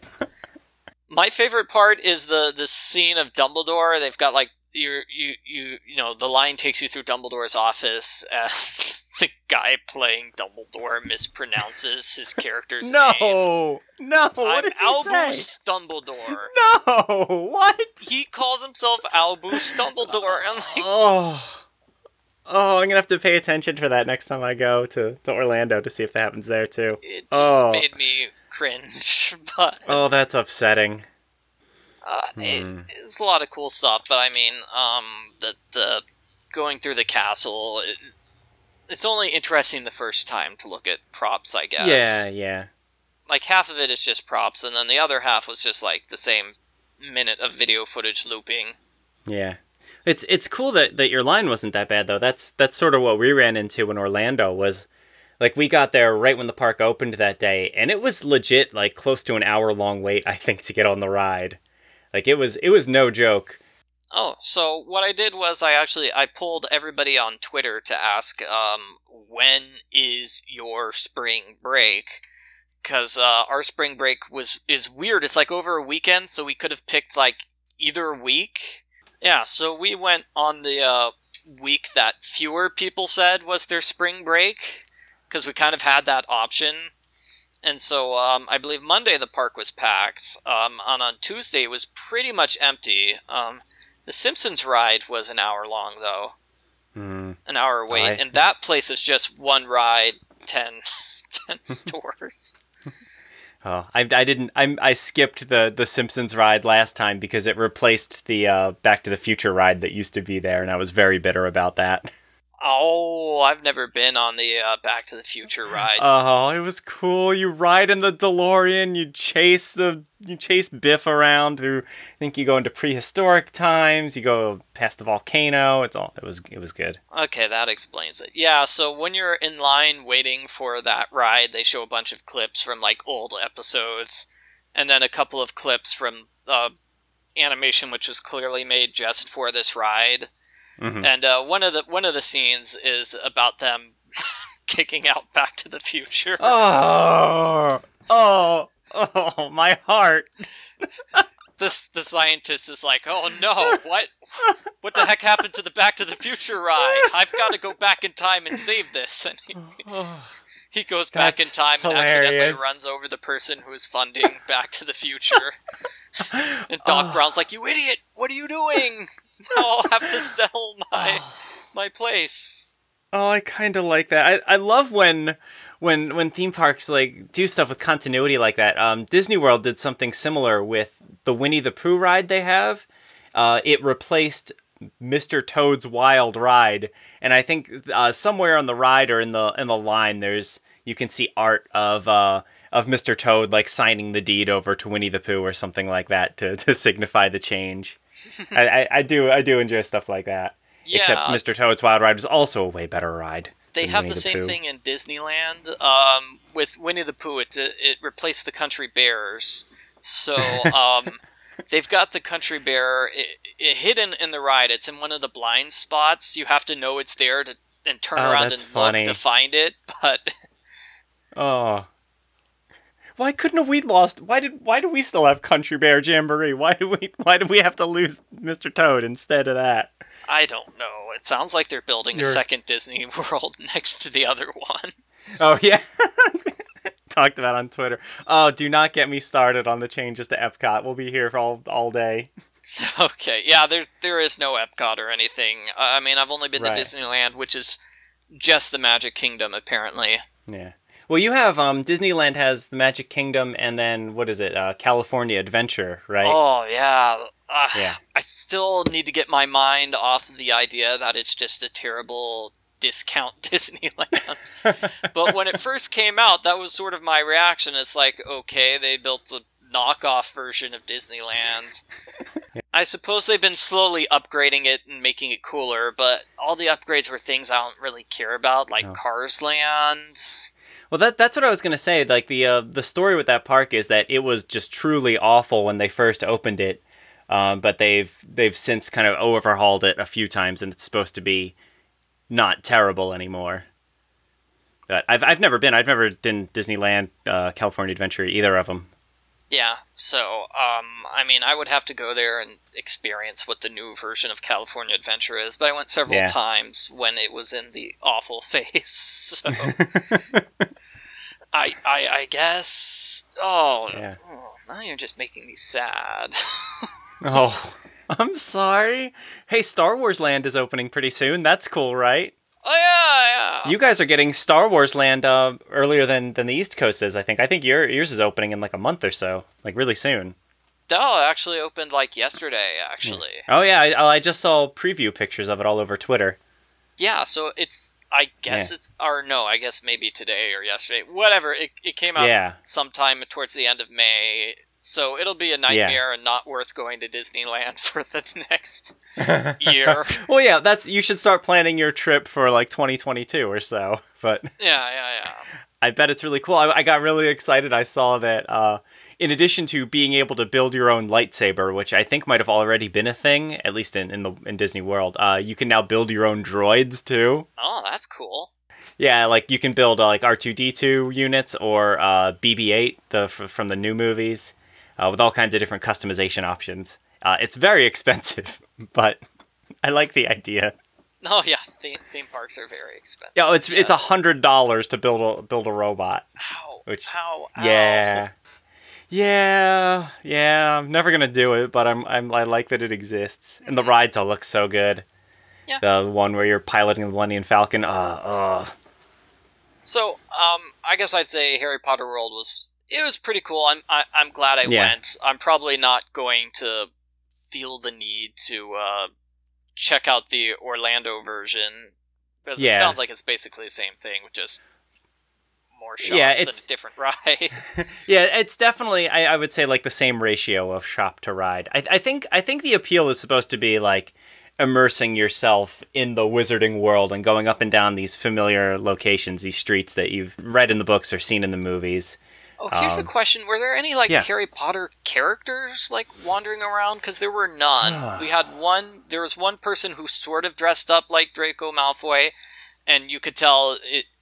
my favorite part is the the scene of Dumbledore. They've got like you you you you know the line takes you through Dumbledore's office, and the guy playing Dumbledore mispronounces his character's name. No. No. What I'm did he Albus say? Dumbledore. No. What? He calls himself Albus Dumbledore, and like, Oh. Oh, I'm gonna have to pay attention for that next time I go to, to Orlando to see if that happens there too. it just Oh. made me cringe. But Oh, that's upsetting. uh, it, Hmm. it's a lot of cool stuff. But I mean, um, the the going through the castle, it, it's only interesting the first time to look at props, I guess. Yeah, yeah. Like half of it is just props, and then the other half was just like the same minute of video footage looping. Yeah. It's it's cool that, that your line wasn't that bad though. That's that's sort of what we ran into in Orlando was like we got there right when the park opened that day, and it was legit like close to an hour long wait, I think, to get on the ride. Like it was it was no joke. Oh, so what I did was I actually I pulled everybody on Twitter to ask um, when is your spring break? Because uh, our spring break was is weird. It's like over a weekend, so we could have picked like either week. Yeah, so we went on the uh, week that fewer people said was their spring break, because we kind of had that option. And so um, I believe Monday the park was packed. Um, on on Tuesday it was pretty much empty. Um, the Simpsons ride was an hour long though, Mm. an hour wait, I- and that place is just one ride, ten, ten stores. Oh, I, I didn't. I I skipped the, the Simpsons ride last time because it replaced the uh, Back to the Future ride that used to be there, and I was very bitter about that. Oh, I've never been on the uh, Back to the Future ride. Oh, it was cool. You ride in the DeLorean. You chase the you chase Biff around through. I think you go into prehistoric times. You go past the volcano. It's all. It was. It was good. Okay, that explains it. Yeah, so when you're in line waiting for that ride, they show a bunch of clips from like old episodes, and then a couple of clips from uh, animation, which was clearly made just for this ride. Mhm. And uh, one of the one of the scenes is about them kicking out Back to the Future. Oh, oh, oh, my heart. This the scientist is like, "Oh no, what? What the heck happened to the Back to the Future ride? I've got to go back in time and save this." And he, He goes back That's in time hilarious. and accidentally runs over the person who is funding Back to the Future. And Doc Oh. Brown's like, "You idiot! What are you doing? Now I'll have to sell my my place." Oh, I kind of like that. I, I love when when when theme parks like do stuff with continuity like that. Um, Disney World did something similar with the Winnie the Pooh ride they have. Uh, it replaced Mister Toad's Wild Ride, and I think uh, somewhere on the ride or in the in the line, there's you can see art of uh, of Mister Toad like signing the deed over to Winnie the Pooh or something like that to, to signify the change. I, I, I do I do enjoy stuff like that. Yeah, Except Mister Toad's Wild Ride was also a way better ride. they than have Winnie the the same Pooh. thing in Disneyland. Um, with Winnie the Pooh, it it replaced the Country Bears. So um, they've got the Country Bear it, it hidden in the ride. It's in one of the blind spots. You have to know it's there to and turn Oh, around that's and funny. look to find it. But Oh. Why couldn't we lost? Why did why do we still have Country Bear Jamboree? Why do we why do we have to lose Mister Toad instead of that? I don't know. It sounds like they're building a You're- second Disney World next to the other one. Oh yeah. Talked about on Twitter. Oh, do not get me started on the changes to Epcot. We'll be here for all all day. Okay, yeah, there there is no Epcot or anything. Uh, I mean, I've only been Right. to Disneyland, which is just the Magic Kingdom, apparently. Yeah. Well, you have um Disneyland has the Magic Kingdom and then what is it? Uh, California Adventure, right? Oh, yeah. Uh, Yeah. I still need to get my mind off the idea that it's just a terrible discount Disneyland. But when it first came out, that was sort of my reaction. It's like, okay, they built a knockoff version of Disneyland. I suppose they've been slowly upgrading it and making it cooler, but all the upgrades were things I don't really care about, like No. Cars Land. Well, that that's what I was gonna say. Like the uh, the story with that park is that it was just truly awful when they first opened it, um, but they've they've since kind of overhauled it a few times, and it's supposed to be not terrible anymore. But I've I've never been. I've never done Disneyland, uh, California Adventure, either of them. Yeah, so, um, I mean, I would have to go there and experience what the new version of California Adventure is, but I went several Yeah. times when it was in the awful phase, so... I, I, I guess... Oh, Yeah. oh, now you're just making me sad. Oh, I'm sorry. Hey, Star Wars Land is opening pretty soon. That's cool, right? Oh, yeah, yeah. You guys are getting Star Wars Land uh, earlier than, than the East Coast is, I think. I think your yours is opening in like a month or so, like really soon. No, it actually opened, like, yesterday, actually. Oh yeah, I, I just saw preview pictures of it all over Twitter. Yeah, so it's... I guess Yeah. it's... Or no, I guess maybe today or yesterday. Whatever, it, it came out Yeah. sometime towards the end of May. So it'll be a nightmare and not worth going to Disneyland for the next year. Well, yeah, that's you should start planning your trip for like twenty twenty-two or so. But Yeah, yeah, yeah. I bet it's really cool. I, I got really excited. I saw that uh, in addition to being able to build your own lightsaber, which I think might have already been a thing, at least in, in the in Disney World, uh, you can now build your own droids too. Oh, that's cool. Yeah, like you can build uh, like R two D two units or uh, B B eight the f- from the new movies uh, with all kinds of different customization options. Uh, it's very expensive, but I like the idea. Oh, yeah, theme, theme parks are very expensive. Yeah, it's it's a yes. hundred dollars to build a build a robot. Ow, Which ow, ow. yeah, yeah, yeah. I'm never gonna do it, but I'm I'm I like that it exists, and the rides all look so good. Yeah. The one where you're piloting the Millennium Falcon. Uh, uh. So, um, I guess I'd say Harry Potter World was... It was pretty cool. I'm I, I'm glad I Yeah. went. I'm probably not going to feel the need to uh, check out the Orlando version. Because Yeah. it sounds like it's basically the same thing with just more shops Yeah, and it's- a different ride. Yeah, it's definitely I, I would say like the same ratio of shop to ride. I, I think I think the appeal is supposed to be like immersing yourself in the wizarding world and going up and down these familiar locations, these streets that you've read in the books or seen in the movies. Oh, here's Um, a question. Were there any, like, yeah. Harry Potter characters, like, wandering around? Because there were none. We had one... There was one person who sort of dressed up like Draco Malfoy, and you could tell it,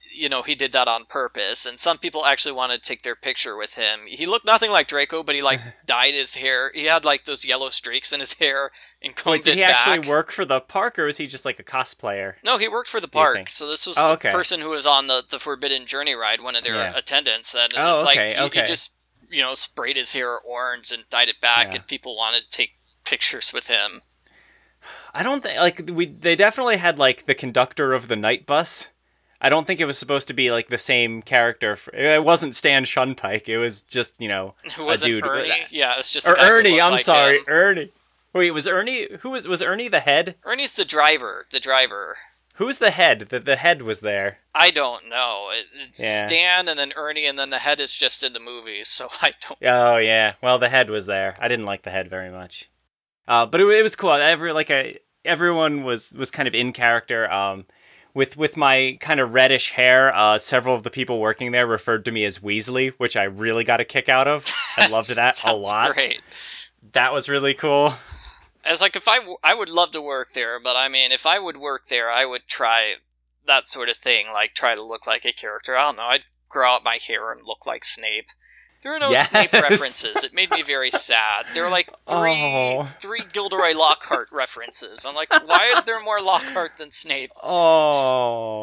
you know, he did that on purpose, and some people actually wanted to take their picture with him. He looked nothing like Draco, but he, like, dyed his hair. He had, like, those yellow streaks in his hair and combed Wait, did it he back. actually work for the park, or was he just, like, a cosplayer? No, he worked for the Do you park, think? so this was Oh, the okay. person who was on the, the Forbidden Journey ride, one of their Yeah. attendants, and Oh, it's like, okay, he, okay. he just, you know, sprayed his hair orange and dyed it back, Yeah. and people wanted to take pictures with him. I don't think, like, we they definitely had, like, the conductor of the night bus. I don't think it was supposed to be, like, the same character. For, it wasn't Stan Shunpike. It was just, you know, It a wasn't dude. Ernie? Yeah, it's just a Or guy who Ernie, looked I'm like sorry. him. Ernie. Wait, was Ernie, who was, was Ernie the head? Ernie's the driver, the driver. Who's the head? The, the head was there. I don't know. It, it's Yeah. Stan and then Ernie, and then the head is just in the movies, so I don't. Oh, yeah. Well, the head was there. I didn't like the head very much. Uh, but it, it was cool. Every, like, a, everyone was, was kind of in character. Um, with, with my kind of reddish hair, uh, several of the people working there referred to me as Weasley, which I really got a kick out of. I loved that a Sounds lot. Great. That was really cool. It's like if I, w- I would love to work there, but I mean, if I would work there, I would try that sort of thing, like try to look like a character. I don't know. I'd grow out my hair and look like Snape. There were no Yes. Snape references. It made me very sad. There were like three Oh. three Gilderoy Lockhart references. I'm like, why is there more Lockhart than Snape? Oh.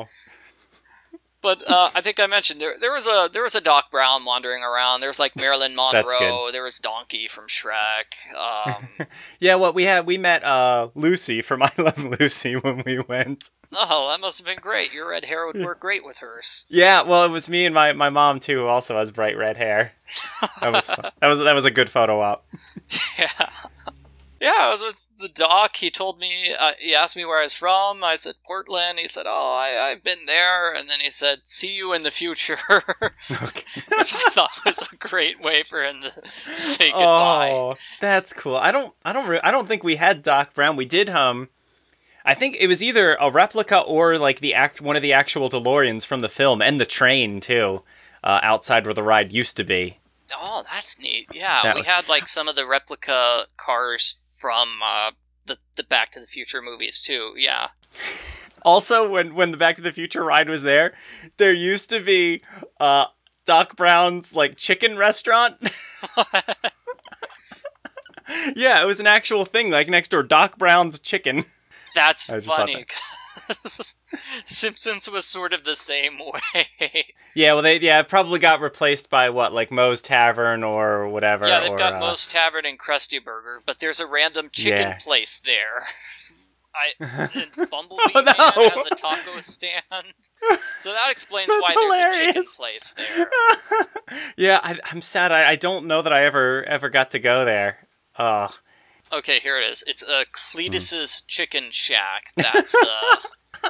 But uh, I think I mentioned there there was a there was a Doc Brown wandering around. There was like Marilyn That's Monroe. good. There was Donkey from Shrek. Um, Yeah, what we had, we met uh, Lucy from I Love Lucy when we went. oh, that must have been great. Your red hair would work great with hers. Yeah, well, it was me and my, my mom too, who also has bright red hair. That was fun. that was that was a good photo op. Yeah. Yeah, I was with the doc. He told me, uh, he asked me where I was from. I said Portland. He said, oh, I, I've been there. And then he said, see you in the future. Okay. Which I thought was a great way for him to, to say goodbye. Oh, that's cool. I don't I don't re- I don't think we had Doc Brown. We did um I think it was either a replica or like the act one of the actual DeLoreans from the film, and the train too, uh, outside where the ride used to be. Oh, that's neat. Yeah, That we was- had like some of the replica cars from uh, the, the Back to the Future movies too. Yeah. Also, when when the Back to the Future ride was there, there used to be uh, Doc Brown's like chicken restaurant. Yeah, it was an actual thing, like next door, Doc Brown's Chicken. That's I just thought funny. 'Cause Simpsons was sort of the same way. Yeah, well, they yeah it probably got replaced by what, like Moe's Tavern or whatever. Yeah, they've or, got uh, Moe's Tavern and Krusty Burger, but there's a random chicken Yeah. place there. I and Bumblebee Oh, no. Man has a taco stand, so that explains That's why there's a chicken hilarious. place there. Yeah, I, I'm sad. I, I don't know that I ever ever got to go there. Oh, Okay, here it is. It's a uh, Cletus's Chicken Shack. That's uh,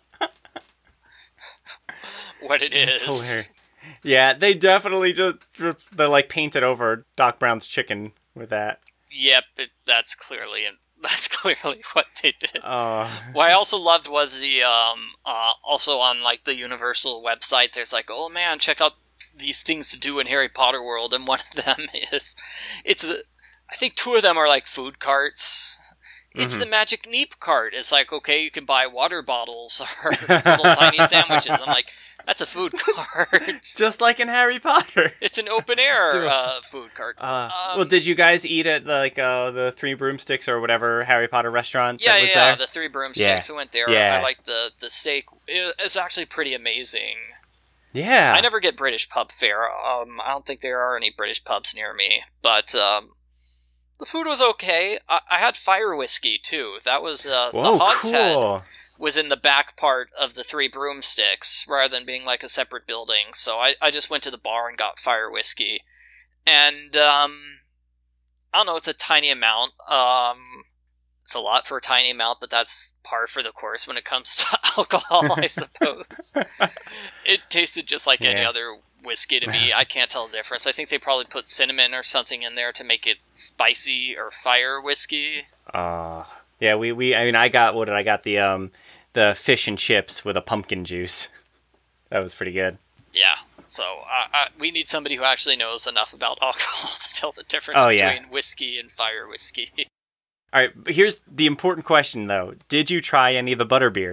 what it is. That's hilarious. Yeah, they definitely just they like painted over Doc Brown's Chicken with that. Yep, it's, that's clearly that's clearly what they did. Oh, What I also loved was the um uh also on like the Universal website. There's like, oh man, check out these things to do in Harry Potter World, and one of them is it's a, I think two of them are like food carts. It's the Magic Neep cart. It's like, okay, you can buy water bottles or little tiny sandwiches. I'm like, that's a food cart. it's just like in Harry Potter. It's an open air uh, food cart. Uh, Um, well, did you guys eat at like uh, the Three Broomsticks or whatever Harry Potter restaurant Yeah, that was yeah, there? the Three Broomsticks. I went there. Yeah. I liked the the steak. It, it's actually pretty amazing. Yeah, I never get British pub fare. Um, I don't think there are any British pubs near me, but um, the food was okay. I, I had fire whiskey too. That was uh, Whoa, the hogshead cool. was in the back part of the Three Broomsticks rather than being like a separate building. So I, I just went to the bar and got fire whiskey, and um, I don't know. It's a tiny amount. Um, it's a lot for a tiny amount, but that's par for the course when it comes to alcohol, I suppose. It tasted just like any Yeah. other whiskey to me. I can't tell the difference. I think they probably put cinnamon or something in there to make it spicy or fire whiskey. Uh, yeah, we, we I mean I got what did I got the um the fish and chips with a pumpkin juice. That was pretty good. Yeah. So uh, I, we need somebody who actually knows enough about alcohol to tell the difference Oh, yeah. between whiskey and fire whiskey. All right, but here's the important question though: did you try any of the butterbeer?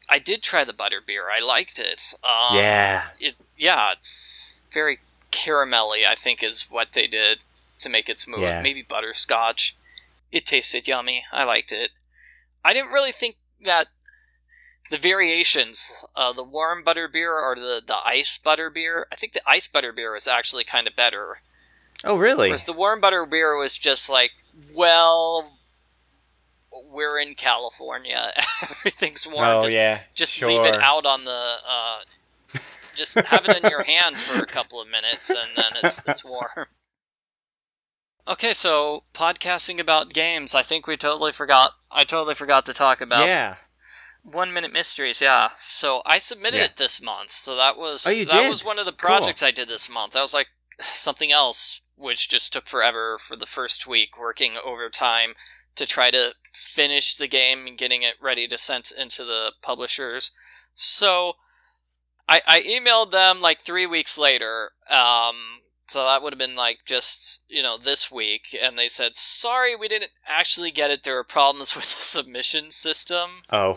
I did try the butterbeer. I liked it. Um, Yeah. It, yeah, it's very caramelly, I think, is what they did to make it smooth. Yeah. Maybe butterscotch. It tasted yummy. I liked it. I didn't really think that the variations, uh, the warm butterbeer or the, the ice butterbeer, I think the ice butterbeer was actually kind of better. Oh, really? Whereas the warm butterbeer was just like, well, we're in California. Everything's warm. Oh, just, yeah. Just sure. leave it out on the... Uh, just have it in your hand for a couple of minutes, and then it's it's warm. Okay, so podcasting about games. I think we totally forgot. I totally forgot to talk about Yeah. One Minute Mysteries. Yeah. So I submitted Yeah. it this month. So that was Oh, you that did? was one of the projects I did this month. That was like something else, which just took forever for the first week, working overtime to try to finish the game and getting it ready to send into the publishers. So I, I emailed them like three weeks later, um, so that would have been like just, you know, this week, and they said, sorry, we didn't actually get it, there were problems with the submission system. Oh.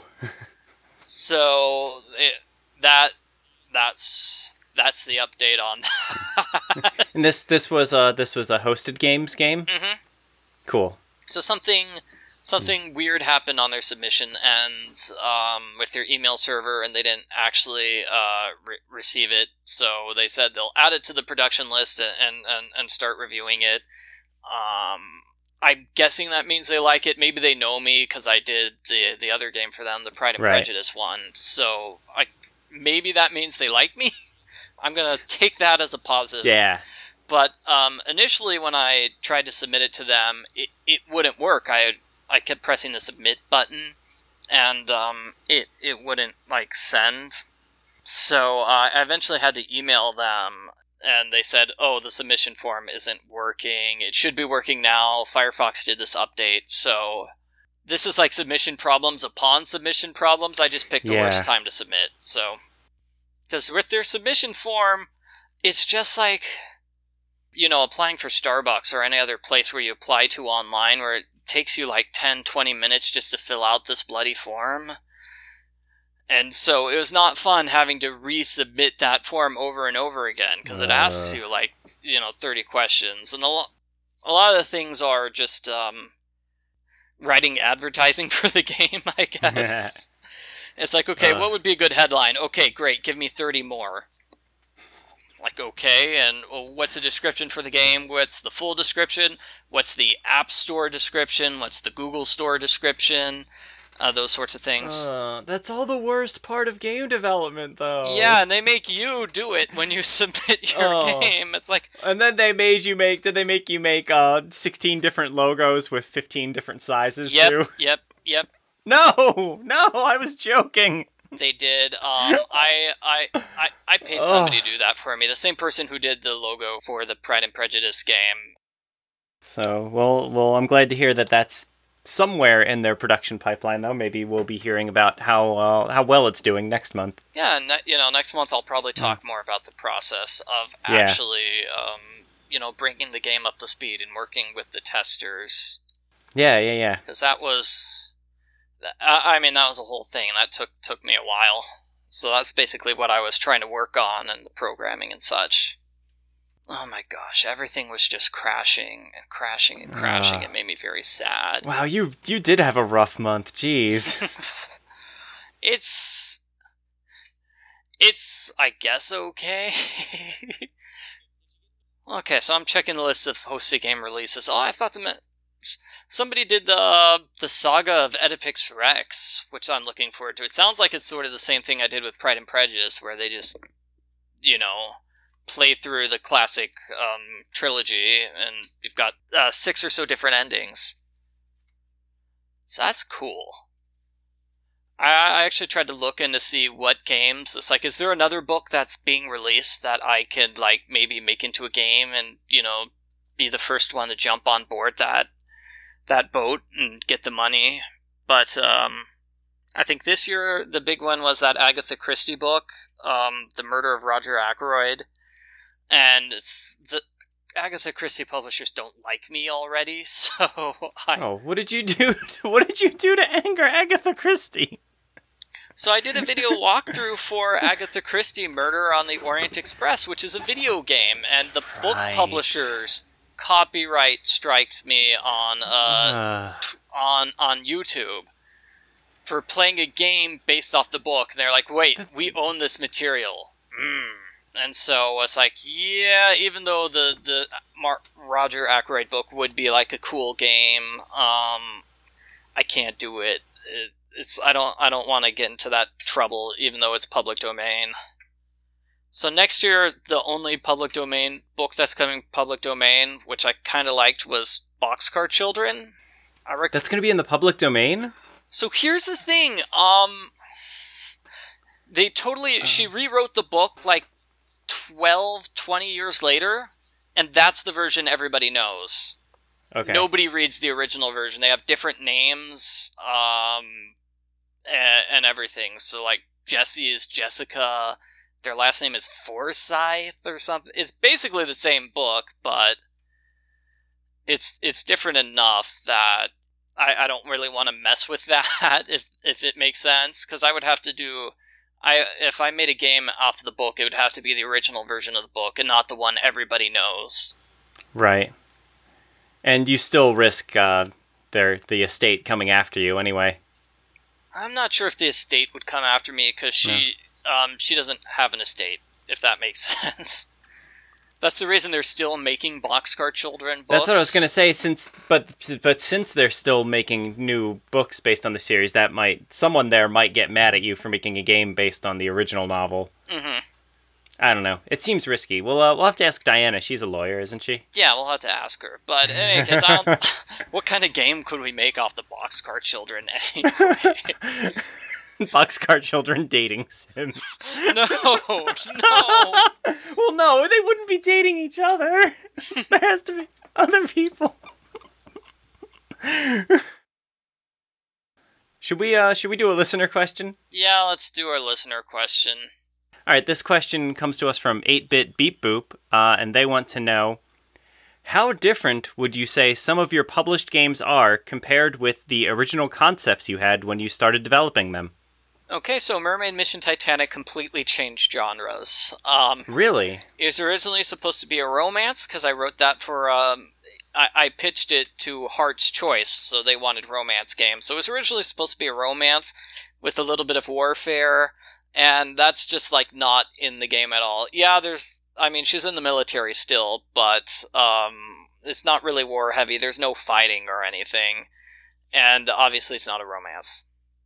So, it, that, that's, that's the update on that. And this this was uh this was a hosted games game? Mm-hmm. Cool. So something something weird happened on their submission and um, with their email server, and they didn't actually uh, re- receive it. So they said they'll add it to the production list and and, and start reviewing it. Um, I'm guessing that means they like it. Maybe they know me because I did the the other game for them, the Pride and Right. Prejudice one. So I maybe that means they like me. I'm gonna take that as a positive. Yeah. But um, initially, when I tried to submit it to them, it, it wouldn't work. I I kept pressing the submit button, and um, it it wouldn't like send. So uh, I eventually had to email them, and they said, "Oh, the submission form isn't working. It should be working now. Firefox did this update, so this is like submission problems upon submission problems. I just picked the Yeah. worst time to submit. So because with their submission form, it's just like, you know, applying for Starbucks or any other place where you apply to online, where it takes you like ten, twenty minutes just to fill out this bloody form. And so it was not fun having to resubmit that form over and over again, because it asks Uh. you like, you know, thirty questions. And a, lo- a lot of the things are just um, writing advertising for the game, I guess. It's like, okay, Uh. what would be a good headline? Okay, great, give me thirty more. Like, okay, and well, what's the description for the game? What's the full description? What's the App Store description? What's the Google Store description? Uh, those sorts of things. Uh, that's all the worst part of game development, though. Yeah, and they make you do it when you submit your Oh. game. It's like, And then they made you make. Did they make you make uh sixteen different logos with fifteen different sizes yep, too? yep, yep. No, no, I was joking. They did. Um, I, I, I, I paid somebody to do that for me. The same person who did the logo for the Pride and Prejudice game. So, well, well, I'm glad to hear that that's somewhere in their production pipeline, though. Maybe we'll be hearing about how uh, how well it's doing next month. Yeah, and you know, next month I'll probably talk more about the process of Yeah. actually, um, you know, bringing the game up to speed and working with the testers. Yeah, yeah, yeah. Because that was, I I mean, that was a whole thing. That took took me a while. So that's basically what I was trying to work on, and the programming and such. Oh my gosh, everything was just crashing and crashing and crashing. Ah. It made me very sad. Wow, you you did have a rough month. Jeez. It's, it's, I guess, okay. Okay, so I'm checking the list of hosted game releases. Oh, I thought the me- somebody did the the Saga of Oedipus Rex, which I'm looking forward to. It sounds like it's sort of the same thing I did with Pride and Prejudice, where they just, you know, play through the classic um, trilogy, and you've got uh, six or so different endings. So that's cool. I, I actually tried to look in to see what games. It's like, is there another book that's being released that I could, like, maybe make into a game and, you know, be the first one to jump on board that that boat and get the money? But um, I think this year the big one was that Agatha Christie book, um, The Murder of Roger Ackroyd. And it's the Agatha Christie publishers don't like me already, so I... Oh, what did you do? What did you do to anger Agatha Christie? So I did a video walkthrough for Agatha Christie Murder on the Orient Express, which is a video game, and the book Right. publishers copyright striked me on uh, Uh, t- on on YouTube for playing a game based off the book. And they're like, "Wait, we own this material." Mm. And so it's like, yeah, even though the the Mar- Roger Ackroyd book would be like a cool game, um, I can't do it. it it's I don't I don't want to get into that trouble, even though it's public domain. So next year, the only public domain book that's coming public domain, which I kind of liked, was Boxcar Children. I rec- that's going to be in the public domain? So here's the thing. Um, they totally... She rewrote the book like twelve, twenty years later, and that's the version everybody knows. Okay. Nobody reads the original version. They have different names, um, and, and everything. So, like, Jessie is Jessica. Their last name is Forsyth or something. It's basically the same book, but it's it's different enough that I, I don't really want to mess with that, if if it makes sense. Because I would have to do... I if I made a game off the book, it would have to be the original version of the book and not the one everybody knows. Right. And you still risk uh, their the estate coming after you anyway. I'm not sure if the estate would come after me, because she... Um, she doesn't have an estate, if that makes sense. That's the reason they're still making Boxcar Children books. That's what I was going to say. Since, but but since they're still making new books based on the series, that might someone there might get mad at you for making a game based on the original novel. Mm-hmm. I don't know. It seems risky. Well, uh, we'll have to ask Diana. She's a lawyer, isn't she? Yeah, we'll have to ask her. But in any case, I don't, what kind of game could we make off the Boxcar Children anyway? Boxcar Children dating sim. No, no. Well, no, they wouldn't be dating each other. There has to be other people. Should we uh should we do a listener question? Yeah, let's do our listener question. All right, this question comes to us from eight-bit Beep Boop, uh, and they want to know, how different would you say some of your published games are compared with the original concepts you had when you started developing them? Okay, so Mermaid Mission Titanic completely changed genres. Um, Really? It was originally supposed to be a romance, because I wrote that for, um, I, I pitched it to Heart's Choice, so they wanted romance games. So it was originally supposed to be a romance with a little bit of warfare, and that's just, like, not in the game at all. Yeah, there's, I mean, she's in the military still, but, um, it's not really war-heavy. There's no fighting or anything, and obviously it's not a romance.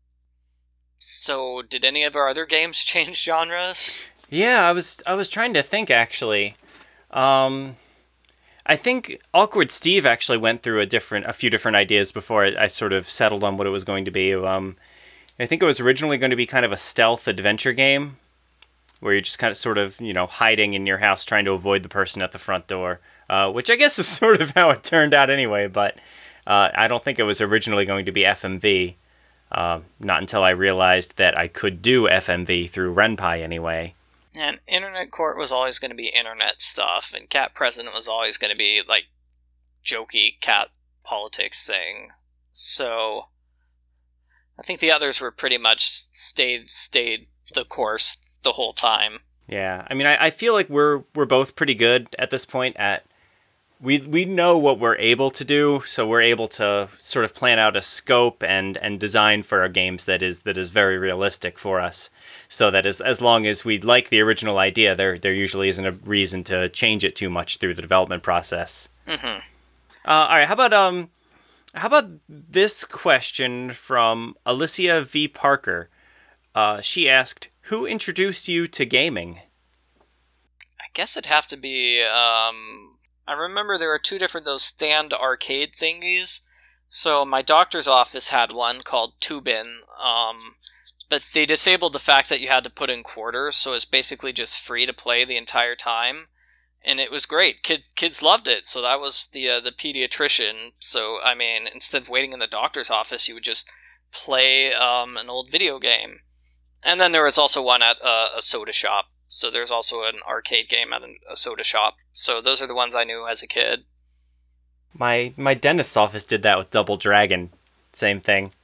So, did any of our other games change genres? Yeah, I was I was trying to think, actually. Um, I think Awkward Steve actually went through a different a few different ideas before I, I sort of settled on what it was going to be. Um, I think it was originally going to be kind of a stealth adventure game, where you're just kind of sort of, you know, hiding in your house trying to avoid the person at the front door, uh, which I guess is sort of how it turned out anyway, but uh, I don't think it was originally going to be F M V. Uh, not until I realized that I could do F M V through RenPy anyway. And Internet Court was always going to be internet stuff, and Cat President was always going to be, like, jokey cat politics thing. So, I think the others were pretty much stayed stayed the course the whole time. Yeah, I mean, I, I feel like we're we're both pretty good at this point at... We we know what we're able to do, so we're able to sort of plan out a scope and, and design for our games that is that is very realistic for us. So that as as long as we like the original idea, there there usually isn't a reason to change it too much through the development process. Mm-hmm. Uh, all right, how about um, how about this question from Alicia V. Parker? Uh, she asked, "Who introduced you to gaming?" I guess it'd have to be, um... I remember there were two different those stand arcade thingies. So my doctor's office had one called Tubin, um, but they disabled the fact that you had to put in quarters, so it's basically just free to play the entire time. And it was great. Kids kids loved it, so that was the uh, the pediatrician. So, I mean, instead of waiting in the doctor's office, you would just play um, an old video game. And then there was also one at uh, a soda shop. So there's also an arcade game at a soda shop. So those are the ones I knew as a kid. My my dentist's office did that with Double Dragon. Same thing.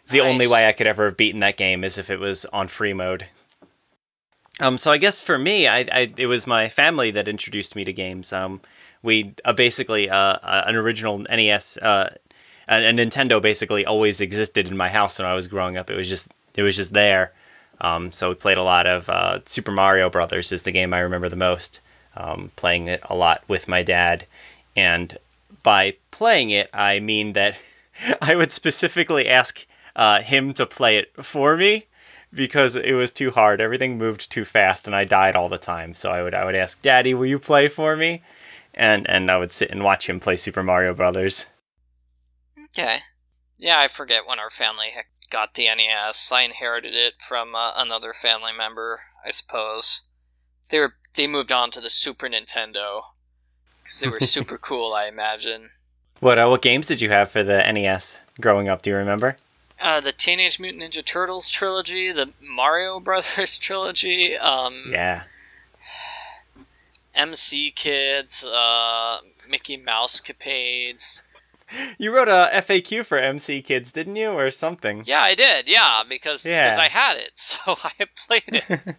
It's the Nice. only way I could ever have beaten that game is if it was on free mode. Um, so I guess for me, I, I it was my family that introduced me to games. Um, we uh, basically uh, uh, an original N E S, uh, a, a Nintendo basically always existed in my house when I was growing up. It was just it was just there. Um, so we played a lot of uh, Super Mario Brothers is the game I remember the most. Um, playing it a lot with my dad, and by playing it, I mean that I would specifically ask uh, him to play it for me because it was too hard. Everything moved too fast, and I died all the time. So I would I would ask, "Daddy, will you play for me?" And and I would sit and watch him play Super Mario Brothers. Okay. Yeah, I forget when our family got the N E S. I inherited it from uh, another family member, I suppose. They were they moved on to the Super Nintendo because they were super cool, I imagine. What uh, what games did you have for the N E S growing up? Do you remember? Uh, the Teenage Mutant Ninja Turtles trilogy, the Mario Brothers trilogy, um, Yeah. M C Kids, uh, Mickey Mouse Capades. You wrote a F A Q for M C Kids, didn't you, or something? Yeah, I did. Yeah, because Yeah. cause I had it, so I played it.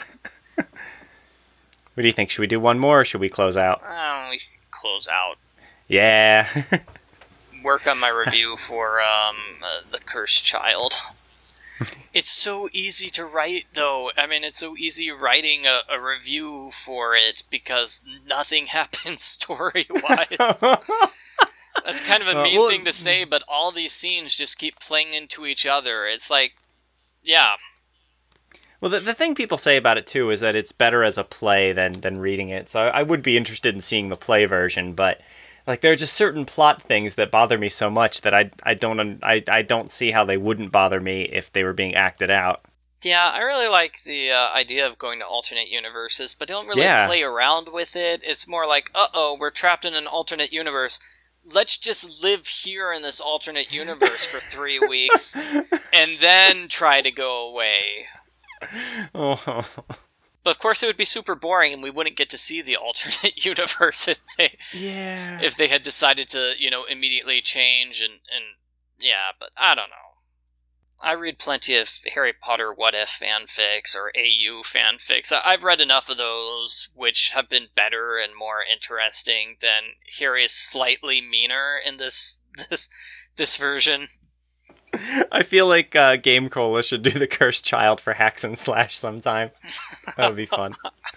What do you think? Should we do one more, or should we close out? Um, we can close out. Yeah. Work on my review for um, uh, The Cursed Child. It's so easy to write, though. I mean, it's so easy writing a, a review for it because nothing happens story-wise. That's kind of a Uh, mean well- thing to say, but all these scenes just keep playing into each other. It's like, yeah. Well, the, the thing people say about it, too, is that it's better as a play than, than reading it. So I would be interested in seeing the play version, but like there are just certain plot things that bother me so much that I, I, don't, un- I, I don't see how they wouldn't bother me if they were being acted out. Yeah, I really like the uh, idea of going to alternate universes, but don't really Yeah. play around with it. It's more like, uh-oh, we're trapped in an alternate universe. Let's just live here in this alternate universe for three weeks, and then try to go away. Oh. But of course it would be super boring, and we wouldn't get to see the alternate universe if they Yeah. if they had decided to, you know, immediately change and, and yeah, but I don't know. I read plenty of Harry Potter what if fanfics or A U fanfics. I- I've read enough of those which have been better and more interesting than Harry is slightly meaner in this this this version. I feel like uh, Game Cola should do the Cursed Child for Hacks and Slash sometime. That would be fun.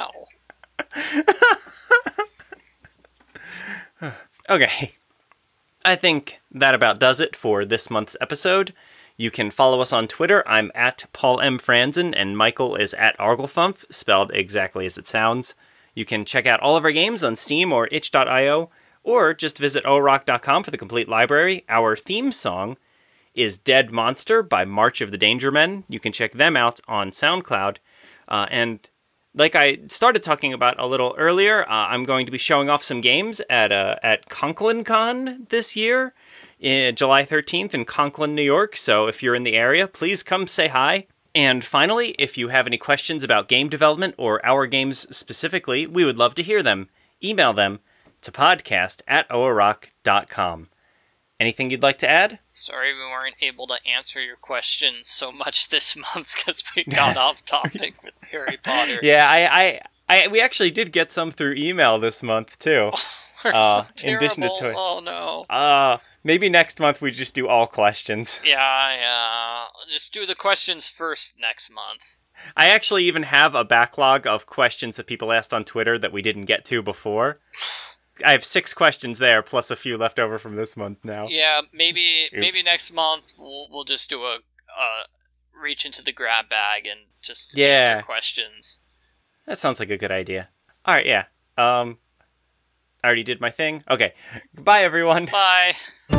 Ow. Okay. I think that about does it for this month's episode. You can follow us on Twitter. I'm at Paul M. Franzen, and Michael is at Arglefumf, spelled exactly as it sounds. You can check out all of our games on Steam or itch dot io, or just visit o rock dot com for the complete library. Our theme song is Dead Monster by March of the Danger Men. You can check them out on SoundCloud. Uh, and like I started talking about a little earlier, uh, I'm going to be showing off some games at uh, at ConklinCon this year, in July thirteenth in Conklin, New York. So if you're in the area, please come say hi. And finally, if you have any questions about game development or our games specifically, we would love to hear them. Email them to podcast at oarock dot com. Anything you'd like to add? Sorry we weren't able to answer your questions so much this month because we got off topic with Harry Potter. Yeah, I, I, I, we actually did get some through email this month too. We're Uh, so in addition to terrible. toy- Oh no. Uh, maybe next month we just do all questions. Yeah, yeah. Just do the questions first next month. I actually even have a backlog of questions that people asked on Twitter that we didn't get to before. I have six questions there, plus a few left over from this month now. Yeah, maybe maybe Oops. next month we'll we'll just do a uh reach into the grab bag and just Yeah. answer questions. That sounds like a good idea. All right, yeah. Um, I already did my thing. Okay, goodbye, everyone. Bye.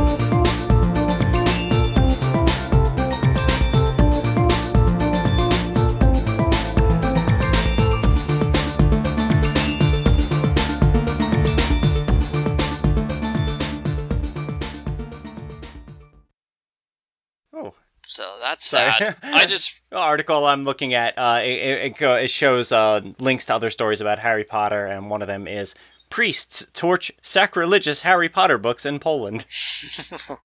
Oh. So that's Sorry. sad. I just The article I'm looking at, uh, it, it, it go- it shows uh, links to other stories about Harry Potter, and one of them is Priests Torch Sacrilegious Harry Potter Books in Poland.